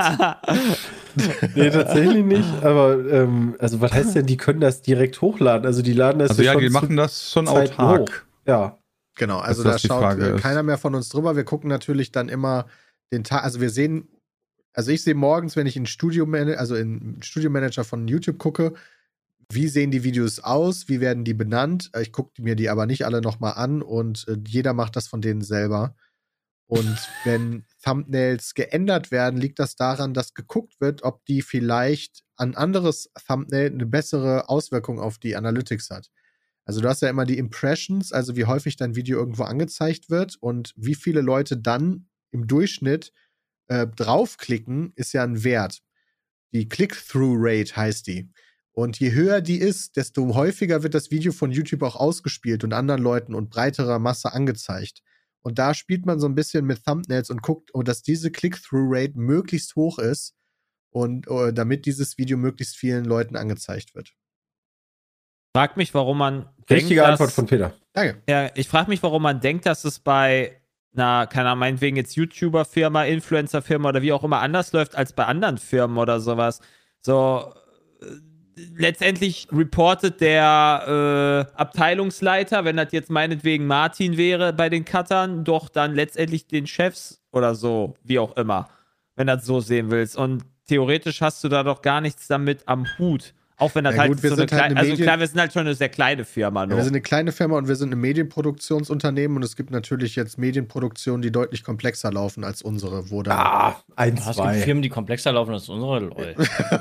nee, tatsächlich nicht. Aber, ähm, also was heißt denn, die können das direkt hochladen? Also die laden das Also ja, schon die zu machen das schon Zeiten autark. hoch. Ja. Genau, also Dass da das die schaut Frage äh, ist. keiner mehr von uns drüber. Wir gucken natürlich dann immer den Tag, also wir sehen, also ich sehe morgens, wenn ich in Studio Man- also in Studio Manager von YouTube gucke, wie sehen die Videos aus, wie werden die benannt. Ich gucke mir die aber nicht alle nochmal an und äh, jeder macht das von denen selber. Und wenn Thumbnails geändert werden, liegt das daran, dass geguckt wird, ob die vielleicht ein anderes Thumbnail eine bessere Auswirkung auf die Analytics hat. Also du hast ja immer die Impressions, also wie häufig dein Video irgendwo angezeigt wird und wie viele Leute dann im Durchschnitt äh, draufklicken, ist ja ein Wert. Die Click-Through-Rate heißt die. Und je höher die ist, desto häufiger wird das Video von YouTube auch ausgespielt und anderen Leuten und breiterer Masse angezeigt. Und da spielt man so ein bisschen mit Thumbnails und guckt, oh, dass diese Click-Through-Rate möglichst hoch ist und oh, damit dieses Video möglichst vielen Leuten angezeigt wird. Frag mich, warum man Richtige denkt, Antwort dass, von Peter. Danke. Ja, ich frage mich, warum man denkt, dass es bei einer, keine Ahnung, meinetwegen jetzt YouTuber-Firma, Influencer-Firma oder wie auch immer anders läuft als bei anderen Firmen oder sowas. So, äh, letztendlich reportet der äh, Abteilungsleiter, wenn das jetzt meinetwegen Martin wäre bei den Cuttern, doch dann letztendlich den Chefs oder so, wie auch immer, wenn du das so sehen willst. Und theoretisch hast du da doch gar nichts damit am Hut. Auch wenn das Ja, halt gut, wir so eine sind halt kleine, eine also Medien- klar, wir sind halt schon eine sehr kleine Firma. Ja, Noch. wir sind eine kleine Firma und wir sind ein Medienproduktionsunternehmen und es gibt natürlich jetzt Medienproduktionen, die deutlich komplexer laufen als unsere, wo dann Ah, ein, Es gibt zwei. Firmen, die komplexer laufen als unsere. Lol.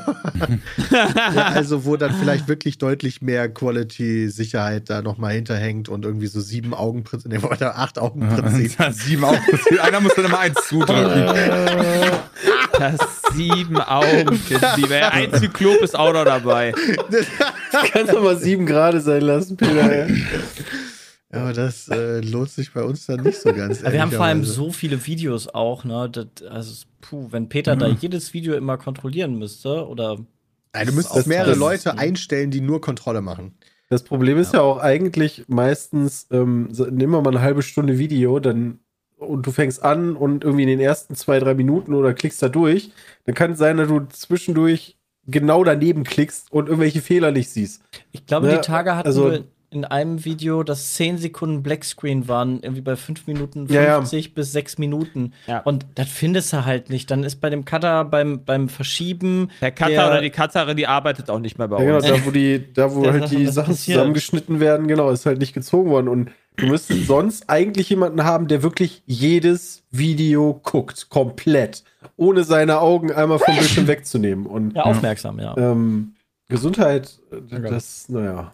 ja, also wo dann vielleicht wirklich deutlich mehr Quality-Sicherheit da nochmal hinterhängt und irgendwie so sieben Augenprinzip, nee, oder acht Augenprinzip. Sieben Augen. Einer muss dann immer eins zudrücken. Das sieben Augen. Ein Zyklop ist auch noch dabei. Kannst du mal sieben Grad sein lassen, Peter. Ja. Ja, aber das äh, lohnt sich bei uns dann nicht so ganz. Aber wir haben vor allem ehrlicherweise. so viele Videos auch, ne? Das, also, puh, wenn Peter da jedes Video immer kontrollieren müsste, oder. Nein, du müsstest Das- mehrere das- Leute einstellen, die nur Kontrolle machen. Das Problem ist ja, auch eigentlich meistens, ähm, so, nehmen wir mal eine halbe Stunde Video, dann und du fängst an und irgendwie in den ersten zwei, drei Minuten oder klickst da durch, dann kann es sein, dass du zwischendurch genau daneben klickst und irgendwelche Fehler nicht siehst. Ich glaube, Ne? die Tage hatten Also- wir in einem Video, dass zehn Sekunden Blackscreen waren, irgendwie bei fünf Minuten Ja, ja. fünfzig bis sechs Minuten. Ja. Und das findest du halt nicht. Dann ist bei dem Cutter beim, beim Verschieben. Der Cutter der- oder die Cutterin, die arbeitet auch nicht mehr bei Ja, genau, uns. da wo die, da wo Das halt ist die was Sachen passiert. zusammengeschnitten werden, genau, ist halt nicht gezogen worden. Und du müsstest sonst eigentlich jemanden haben, der wirklich jedes Video guckt, komplett, ohne seine Augen einmal vom Bildschirm wegzunehmen. Und Ja, aufmerksam, ja. ähm, Gesundheit, äh, das, naja.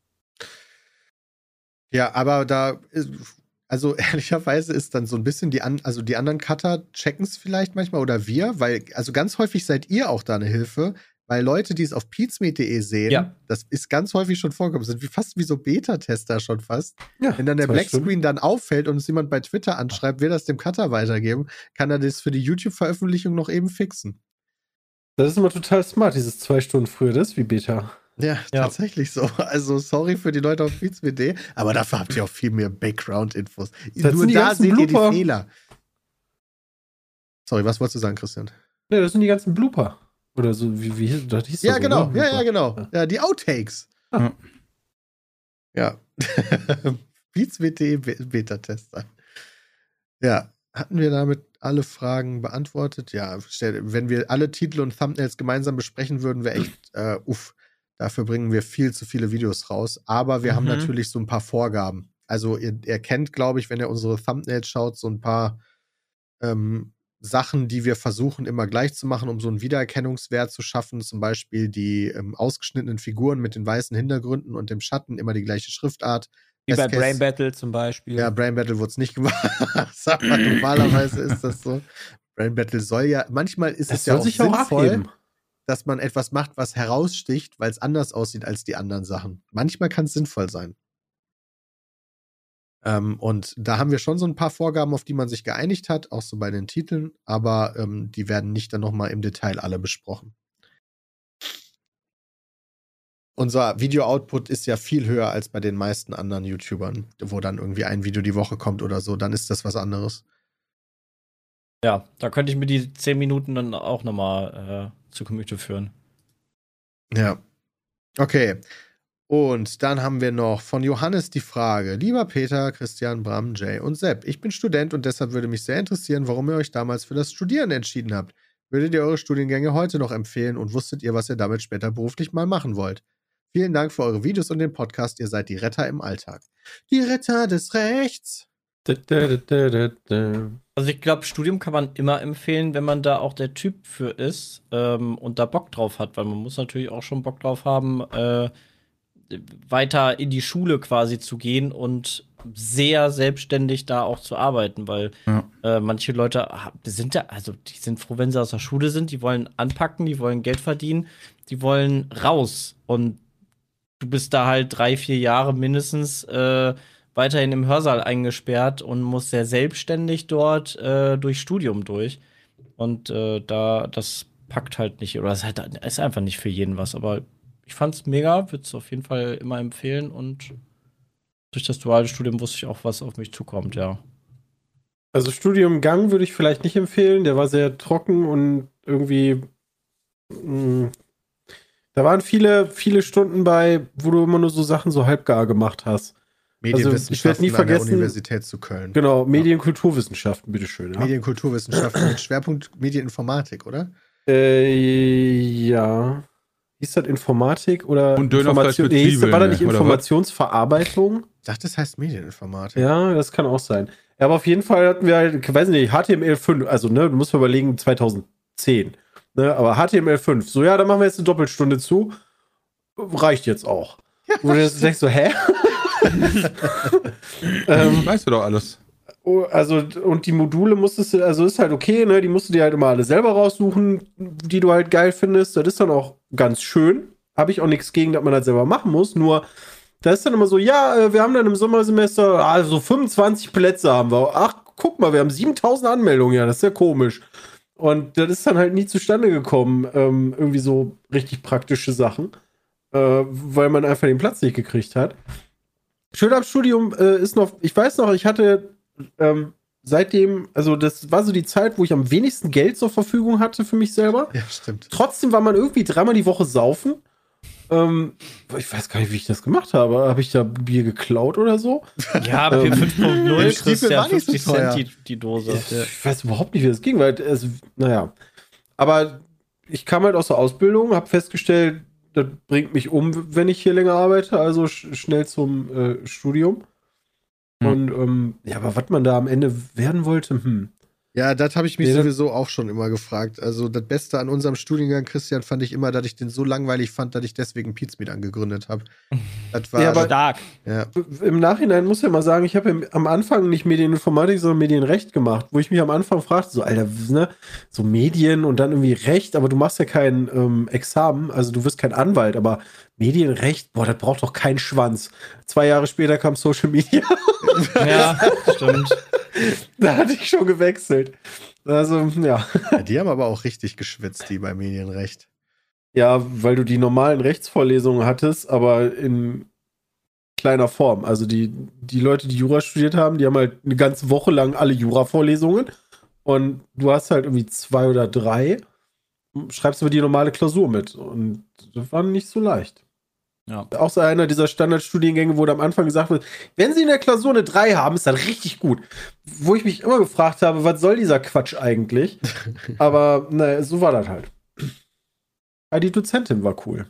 Ja, aber da, ist- also ehrlicherweise ist dann so ein bisschen die, an, also die anderen Cutter checken es vielleicht manchmal oder wir, weil, also ganz häufig seid ihr auch da eine Hilfe, weil Leute, die es auf pizmeet punkt de sehen, Ja. das ist ganz häufig schon vorgekommen, sind wie fast wie so Beta-Tester schon fast. Ja, Wenn dann der zwei Blackscreen Stunden. dann auffällt und es jemand bei Twitter anschreibt, will das dem Cutter weitergeben, kann er das für die YouTube-Veröffentlichung noch eben fixen. Das ist immer total smart, dieses zwei Stunden früher, das ist wie Beta. Ja, Ja. tatsächlich so. Also sorry für die Leute auf pizmeet punkt de, aber dafür habt ihr auch viel mehr Background-Infos. Das Nur sind die da ganzen seht ihr Blooper. die Fehler. Sorry, was wolltest du sagen, Christian? Ja, das sind die ganzen Blooper. Oder so, wie, wie das hieß Ja, das so, genau. ne? Ja, ja, genau. Ja. Ja, die Outtakes. Ah. Ja. pizmeet punkt de Be- Beta-Tester. Ja, hatten wir damit alle Fragen beantwortet? Ja, stell- wenn wir alle Titel und Thumbnails gemeinsam besprechen würden, wäre echt, äh, uff, dafür bringen wir viel zu viele Videos raus. Aber wir haben Mhm. natürlich so ein paar Vorgaben. Also ihr, ihr kennt, glaube ich, wenn ihr unsere Thumbnails schaut, so ein paar ähm, Sachen, die wir versuchen immer gleich zu machen, um so einen Wiedererkennungswert zu schaffen. Zum Beispiel die ähm, ausgeschnittenen Figuren mit den weißen Hintergründen und dem Schatten, immer die gleiche Schriftart. Wie bei S K S Brain Battle zum Beispiel. Ja, Brain Battle wurde es nicht gemacht. Aber normalerweise ist das so. Brain Battle soll ja, manchmal ist Das es ja soll auch sich auch sinnvoll, abheben. dass man etwas macht, was heraussticht, weil es anders aussieht als die anderen Sachen. Manchmal kann es sinnvoll sein. Ähm, und da haben wir schon so ein paar Vorgaben, auf die man sich geeinigt hat, auch so bei den Titeln, aber ähm, die werden nicht dann nochmal im Detail alle besprochen. Unser Video-Output ist ja viel höher als bei den meisten anderen YouTubern, wo dann irgendwie ein Video die Woche kommt oder so, dann ist das was anderes. Ja, da könnte ich mir die zehn Minuten dann auch nochmal äh, zu Gemüte führen. Ja. Okay. Und dann haben wir noch von Johannes die Frage: Lieber Peter, Christian, Bram, Jay und Sepp, ich bin Student und deshalb würde mich sehr interessieren, warum ihr euch damals für das Studieren entschieden habt. Würdet ihr eure Studiengänge heute noch empfehlen und wusstet ihr, was ihr damit später beruflich mal machen wollt? Vielen Dank für eure Videos und den Podcast. Ihr seid die Retter im Alltag. Die Retter des Rechts. Da, da, da, da, da, da. Also ich glaube, Studium kann man immer empfehlen, wenn man da auch der Typ für ist ähm, und da Bock drauf hat, weil man muss natürlich auch schon Bock drauf haben, äh, weiter in die Schule quasi zu gehen und sehr selbstständig da auch zu arbeiten, weil Ja. äh, manche Leute hab- sind da, also die sind froh, wenn sie aus der Schule sind, die wollen anpacken, die wollen Geld verdienen, die wollen raus und du bist da halt drei, vier Jahre mindestens äh, weiterhin im Hörsaal eingesperrt und musst sehr selbstständig dort äh, durch Studium durch. Und äh, da, das packt halt nicht, oder es ist, halt, ist einfach nicht für jeden was. Aber ich fand's mega, würde es auf jeden Fall immer empfehlen. Und durch das duale Studium wusste ich auch, was auf mich zukommt, ja. Also Studiumgang würde ich vielleicht nicht empfehlen. Der war sehr trocken und irgendwie mh, da waren viele, viele Stunden bei, wo du immer nur so Sachen so halbgar gemacht hast. Medienwissenschaften ich werd nie an der vergessen- Universität zu Köln. Genau, Medienkulturwissenschaften, bitteschön. Ja. Medienkulturwissenschaften mit Schwerpunkt Medieninformatik, oder? Äh, ja. Hieß das Informatik oder Und Dönerfleisch Information? mit Nee, hieß das, war da nicht Zwiebeln, oder was? Informationsverarbeitung? Ich dachte, das heißt Medieninformatik. Ja, das kann auch sein. Ja, aber auf jeden Fall hatten wir halt, ich weiß nicht, H T M L fünf, also ne, du musst mal überlegen, zweitausendzehn. Ne, aber H T M L fünf, so ja, dann machen wir jetzt eine Doppelstunde zu. Reicht jetzt auch. Wo du jetzt denkst so, hä? ähm, Weißt du doch alles. oh, also, und die Module musstest du, also ist halt okay, ne, die musst du dir halt immer alle selber raussuchen, die du halt geil findest. Das ist dann auch ganz schön. Habe ich auch nichts gegen, dass man das selber machen muss, nur da ist dann immer so, ja, äh, wir haben dann im Sommersemester, also fünfundzwanzig Plätze haben wir. Ach, guck mal, wir haben siebentausend Anmeldungen, ja, das ist ja komisch. Und das ist dann halt nie zustande gekommen, ähm, irgendwie so richtig praktische Sachen, äh, weil man einfach den Platz nicht gekriegt hat. Schön am Studium äh, ist noch, ich weiß noch, ich hatte ähm, seitdem, also das war so die Zeit, wo ich am wenigsten Geld zur Verfügung hatte für mich selber. Ja, stimmt. Trotzdem war man irgendwie dreimal die Woche saufen. Ähm, ich weiß gar nicht, wie ich das gemacht habe. Habe ich da Bier geklaut oder so? Ja, P fünf Punkt null der kriegst Stiefel ja war nicht so fünfzig teuer. Cent die, die Dose. Ich weiß überhaupt nicht, wie das ging, weil es, naja. Aber ich kam halt aus der Ausbildung, habe festgestellt, das bringt mich um, wenn ich hier länger arbeite, also sch schnell zum äh, Studium. Hm. Und ähm, ja, aber was man da am Ende werden wollte, hm. Ja, das habe ich mich Nee, das- sowieso auch schon immer gefragt. Also das Beste an unserem Studiengang, Christian, fand ich immer, dass ich den so langweilig fand, dass ich deswegen Pizmeet angegründet habe. Das war Ja, aber- Stark. ja. Im Nachhinein muss ich ja mal sagen, ich habe ja am Anfang nicht Medieninformatik, sondern Medienrecht gemacht, wo ich mich am Anfang fragte, so, Alter, ne, so Medien und dann irgendwie Recht, aber du machst ja kein ähm, Examen, also du wirst kein Anwalt, aber Medienrecht, boah, das braucht doch keinen Schwanz. Zwei Jahre später kam Social Media, Ja, stimmt. da hatte ich schon gewechselt. Also, ja. Ja, die haben aber auch richtig geschwitzt, die bei Medienrecht. Ja, weil du die normalen Rechtsvorlesungen hattest, aber in kleiner Form. Also die, die Leute, die Jura studiert haben, die haben halt eine ganze Woche lang alle Jura-Vorlesungen und du hast halt irgendwie zwei oder drei, schreibst aber die normale Klausur mit und das war nicht so leicht. Ja. Auch so einer dieser Standardstudiengänge, wo da am Anfang gesagt wird, wenn sie in der Klausur eine drei haben, ist das richtig gut. Wo ich mich immer gefragt habe, was soll dieser Quatsch eigentlich? Aber naja, so war das halt. Ja, die Dozentin war cool.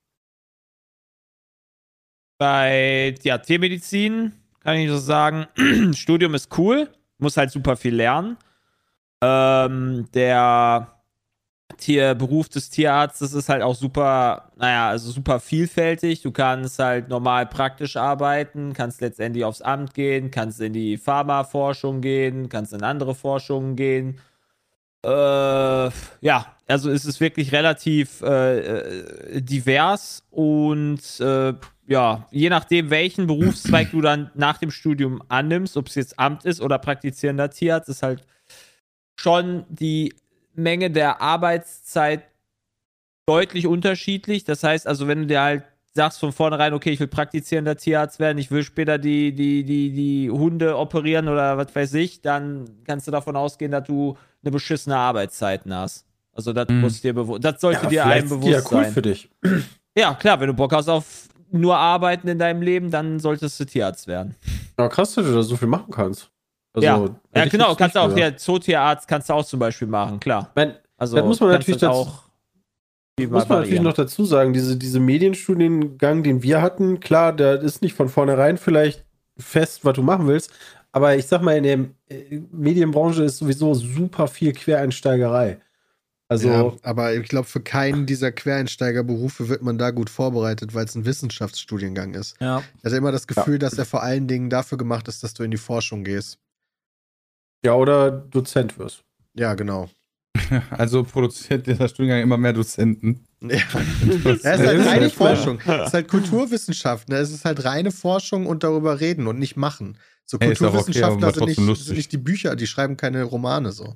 Bei ja, Tiermedizin kann ich so sagen, Studium ist cool, muss halt super viel lernen. Ähm, der Tier, Beruf des Tierarztes ist halt auch super, naja, also super vielfältig. Du kannst halt normal praktisch arbeiten, kannst letztendlich aufs Amt gehen, kannst in die Pharmaforschung gehen, kannst in andere Forschungen gehen. Äh, ja, also es ist wirklich relativ äh, äh, divers und äh, ja, je nachdem, welchen Berufszweig du dann nach dem Studium annimmst, ob es jetzt Amt ist oder praktizierender Tierarzt, ist halt schon die Menge der Arbeitszeit deutlich unterschiedlich. Das heißt, also wenn du dir halt sagst von vornherein, okay, ich will praktizierender Tierarzt werden, ich will später die, die, die, die Hunde operieren oder was weiß ich, dann kannst du davon ausgehen, dass du eine beschissene Arbeitszeiten hast. Also das Mhm. muss dir bewusst, das sollte Ja, dir vielleicht einem ist die bewusst ja cool sein. für dich. Ja, klar, wenn du Bock hast auf nur Arbeiten in deinem Leben, dann solltest du Tierarzt werden. Ja, krass, dass du da so viel machen kannst. Also, ja, hätte ja ich genau, jetzt kannst du nicht auch, gedacht. ja, Zootierarzt kannst du auch zum Beispiel machen, klar. Ich mein, Also das muss man kannst natürlich das dazu- auch wie muss man natürlich variieren. noch dazu sagen, diese, diese Medienstudiengang, den wir hatten, klar, der ist nicht von vornherein vielleicht fest, was du machen willst, aber ich sag mal, in der äh, Medienbranche ist sowieso super viel Quereinsteigerei. Also, ja, aber ich glaube, für keinen dieser Quereinsteigerberufe wird man da gut vorbereitet, weil es ein Wissenschaftsstudiengang ist. Ja. Ich hatte immer das Gefühl, dass er vor allen Dingen dafür gemacht ist, dass du in die Forschung gehst. ja, oder Dozent wirst. Ja, genau. Also produziert dieser Studiengang immer mehr Dozenten. Ja, ja es ist halt reine Ich meine- Forschung. Es ist halt Kulturwissenschaft. Ne? Es ist halt reine Forschung und darüber reden und nicht machen. So Hey, ist auch okay, Kulturwissenschaftler aber sind, nicht, trotzdem lustig. sind nicht die Bücher, die schreiben keine Romane so.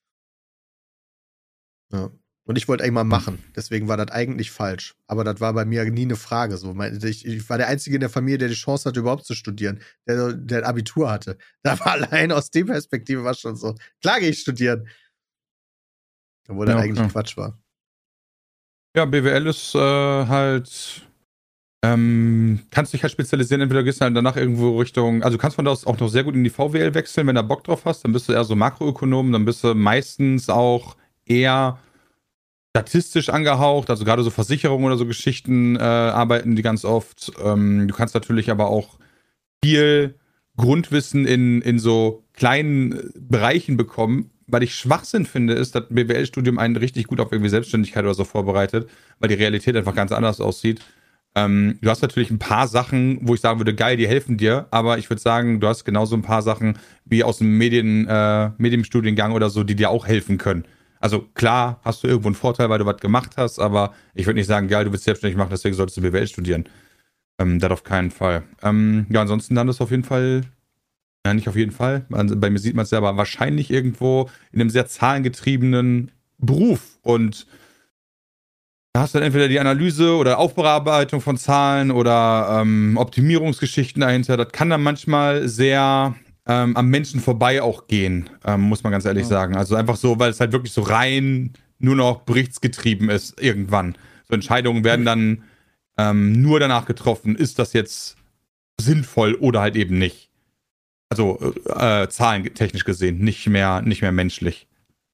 Ja. Und ich wollte eigentlich mal machen. Deswegen war das eigentlich falsch. Aber das war bei mir nie eine Frage. So. Ich, ich war der Einzige in der Familie, der die Chance hatte, überhaupt zu studieren. Der, der ein Abitur hatte. Da war allein aus der Perspektive war schon so. Klar gehe ich studieren. Obwohl das Ja, eigentlich okay. Quatsch war. Ja, B W L ist äh, halt, ähm, kannst dich halt spezialisieren, entweder gehst du halt danach irgendwo Richtung, also du kannst von da aus auch noch sehr gut in die V W L wechseln, wenn du Bock drauf hast, dann bist du eher so Makroökonom, dann bist du meistens auch eher statistisch angehaucht, also gerade so Versicherungen oder so Geschichten äh, arbeiten die ganz oft. Ähm, du kannst natürlich aber auch viel Grundwissen in, in so kleinen Bereichen bekommen. Weil ich Schwachsinn finde, ist, dass ein B W L-Studium einen richtig gut auf irgendwie Selbstständigkeit oder so vorbereitet, weil die Realität einfach ganz anders aussieht. Ähm, du hast natürlich ein paar Sachen, wo ich sagen würde, geil, die helfen dir, aber ich würde sagen, du hast genauso ein paar Sachen wie aus dem Medien, äh, Medienstudiengang oder so, die dir auch helfen können. Also klar hast du irgendwo einen Vorteil, weil du was gemacht hast, aber ich würde nicht sagen, geil, du willst selbstständig machen, deswegen solltest du B W L studieren. Ähm, das auf keinen Fall. Ähm, ja, ansonsten dann ist auf jeden Fall Ja, nicht auf jeden Fall. Also bei mir sieht man es ja, aber wahrscheinlich irgendwo in einem sehr zahlengetriebenen Beruf. Und da hast du dann entweder die Analyse oder Aufbearbeitung von Zahlen oder ähm, Optimierungsgeschichten dahinter. Das kann dann manchmal sehr ähm, am Menschen vorbei auch gehen, ähm, muss man ganz ehrlich Ja. sagen. Also einfach so, weil es halt wirklich so rein nur noch berichtsgetrieben ist irgendwann. So Entscheidungen werden dann ähm, nur danach getroffen, ist das jetzt sinnvoll oder halt eben nicht. Also äh, zahlentechnisch gesehen, nicht mehr, nicht mehr menschlich.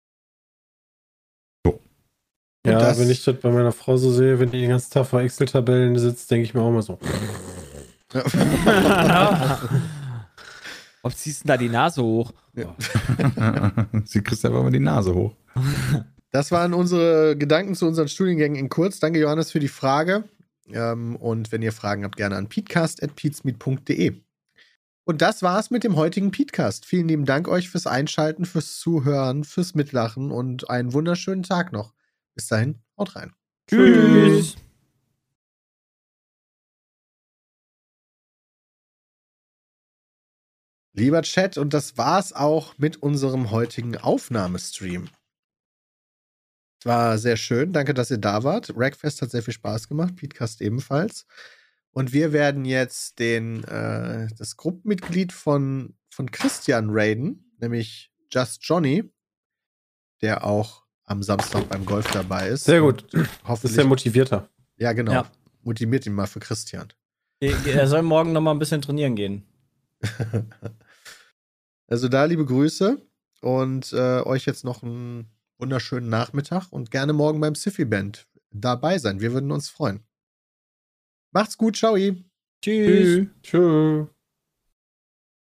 Und Ja, das- wenn ich das bei meiner Frau so sehe, wenn die den ganzen Tag vor Excel-Tabellen sitzt, denke ich mir auch mal so. Ob ziehst du denn da die Nase hoch? Sie kriegst einfach mal die Nase hoch. Das waren unsere Gedanken zu unseren Studiengängen in kurz. Danke, Johannes, für die Frage. Ähm, und wenn ihr Fragen habt, gerne an peatcast at peatsmeet punkt de. Und das war's mit dem heutigen Peatcast. Vielen lieben Dank euch fürs Einschalten, fürs Zuhören, fürs Mitlachen und einen wunderschönen Tag noch. Bis dahin, haut rein. Tschüss. Lieber Chat, und das war's auch mit unserem heutigen Aufnahmestream. Es war sehr schön. Danke, dass ihr da wart. Rackfest hat sehr viel Spaß gemacht. Peatcast ebenfalls. Und wir werden jetzt den, äh, das Gruppenmitglied von, von Christian raiden, nämlich Just Johnny, der auch am Samstag beim Golf dabei ist. Sehr gut. Und Das ist hoffentlich. ja motivierter. Ja, genau. Ja. Motiviert ihn mal für Christian. Er soll morgen noch mal ein bisschen trainieren gehen. Also da liebe Grüße und äh, euch jetzt noch einen wunderschönen Nachmittag und gerne morgen beim Siffy-Band dabei sein. Wir würden uns freuen. Macht's gut, ciao. Tschüss. Tschüss.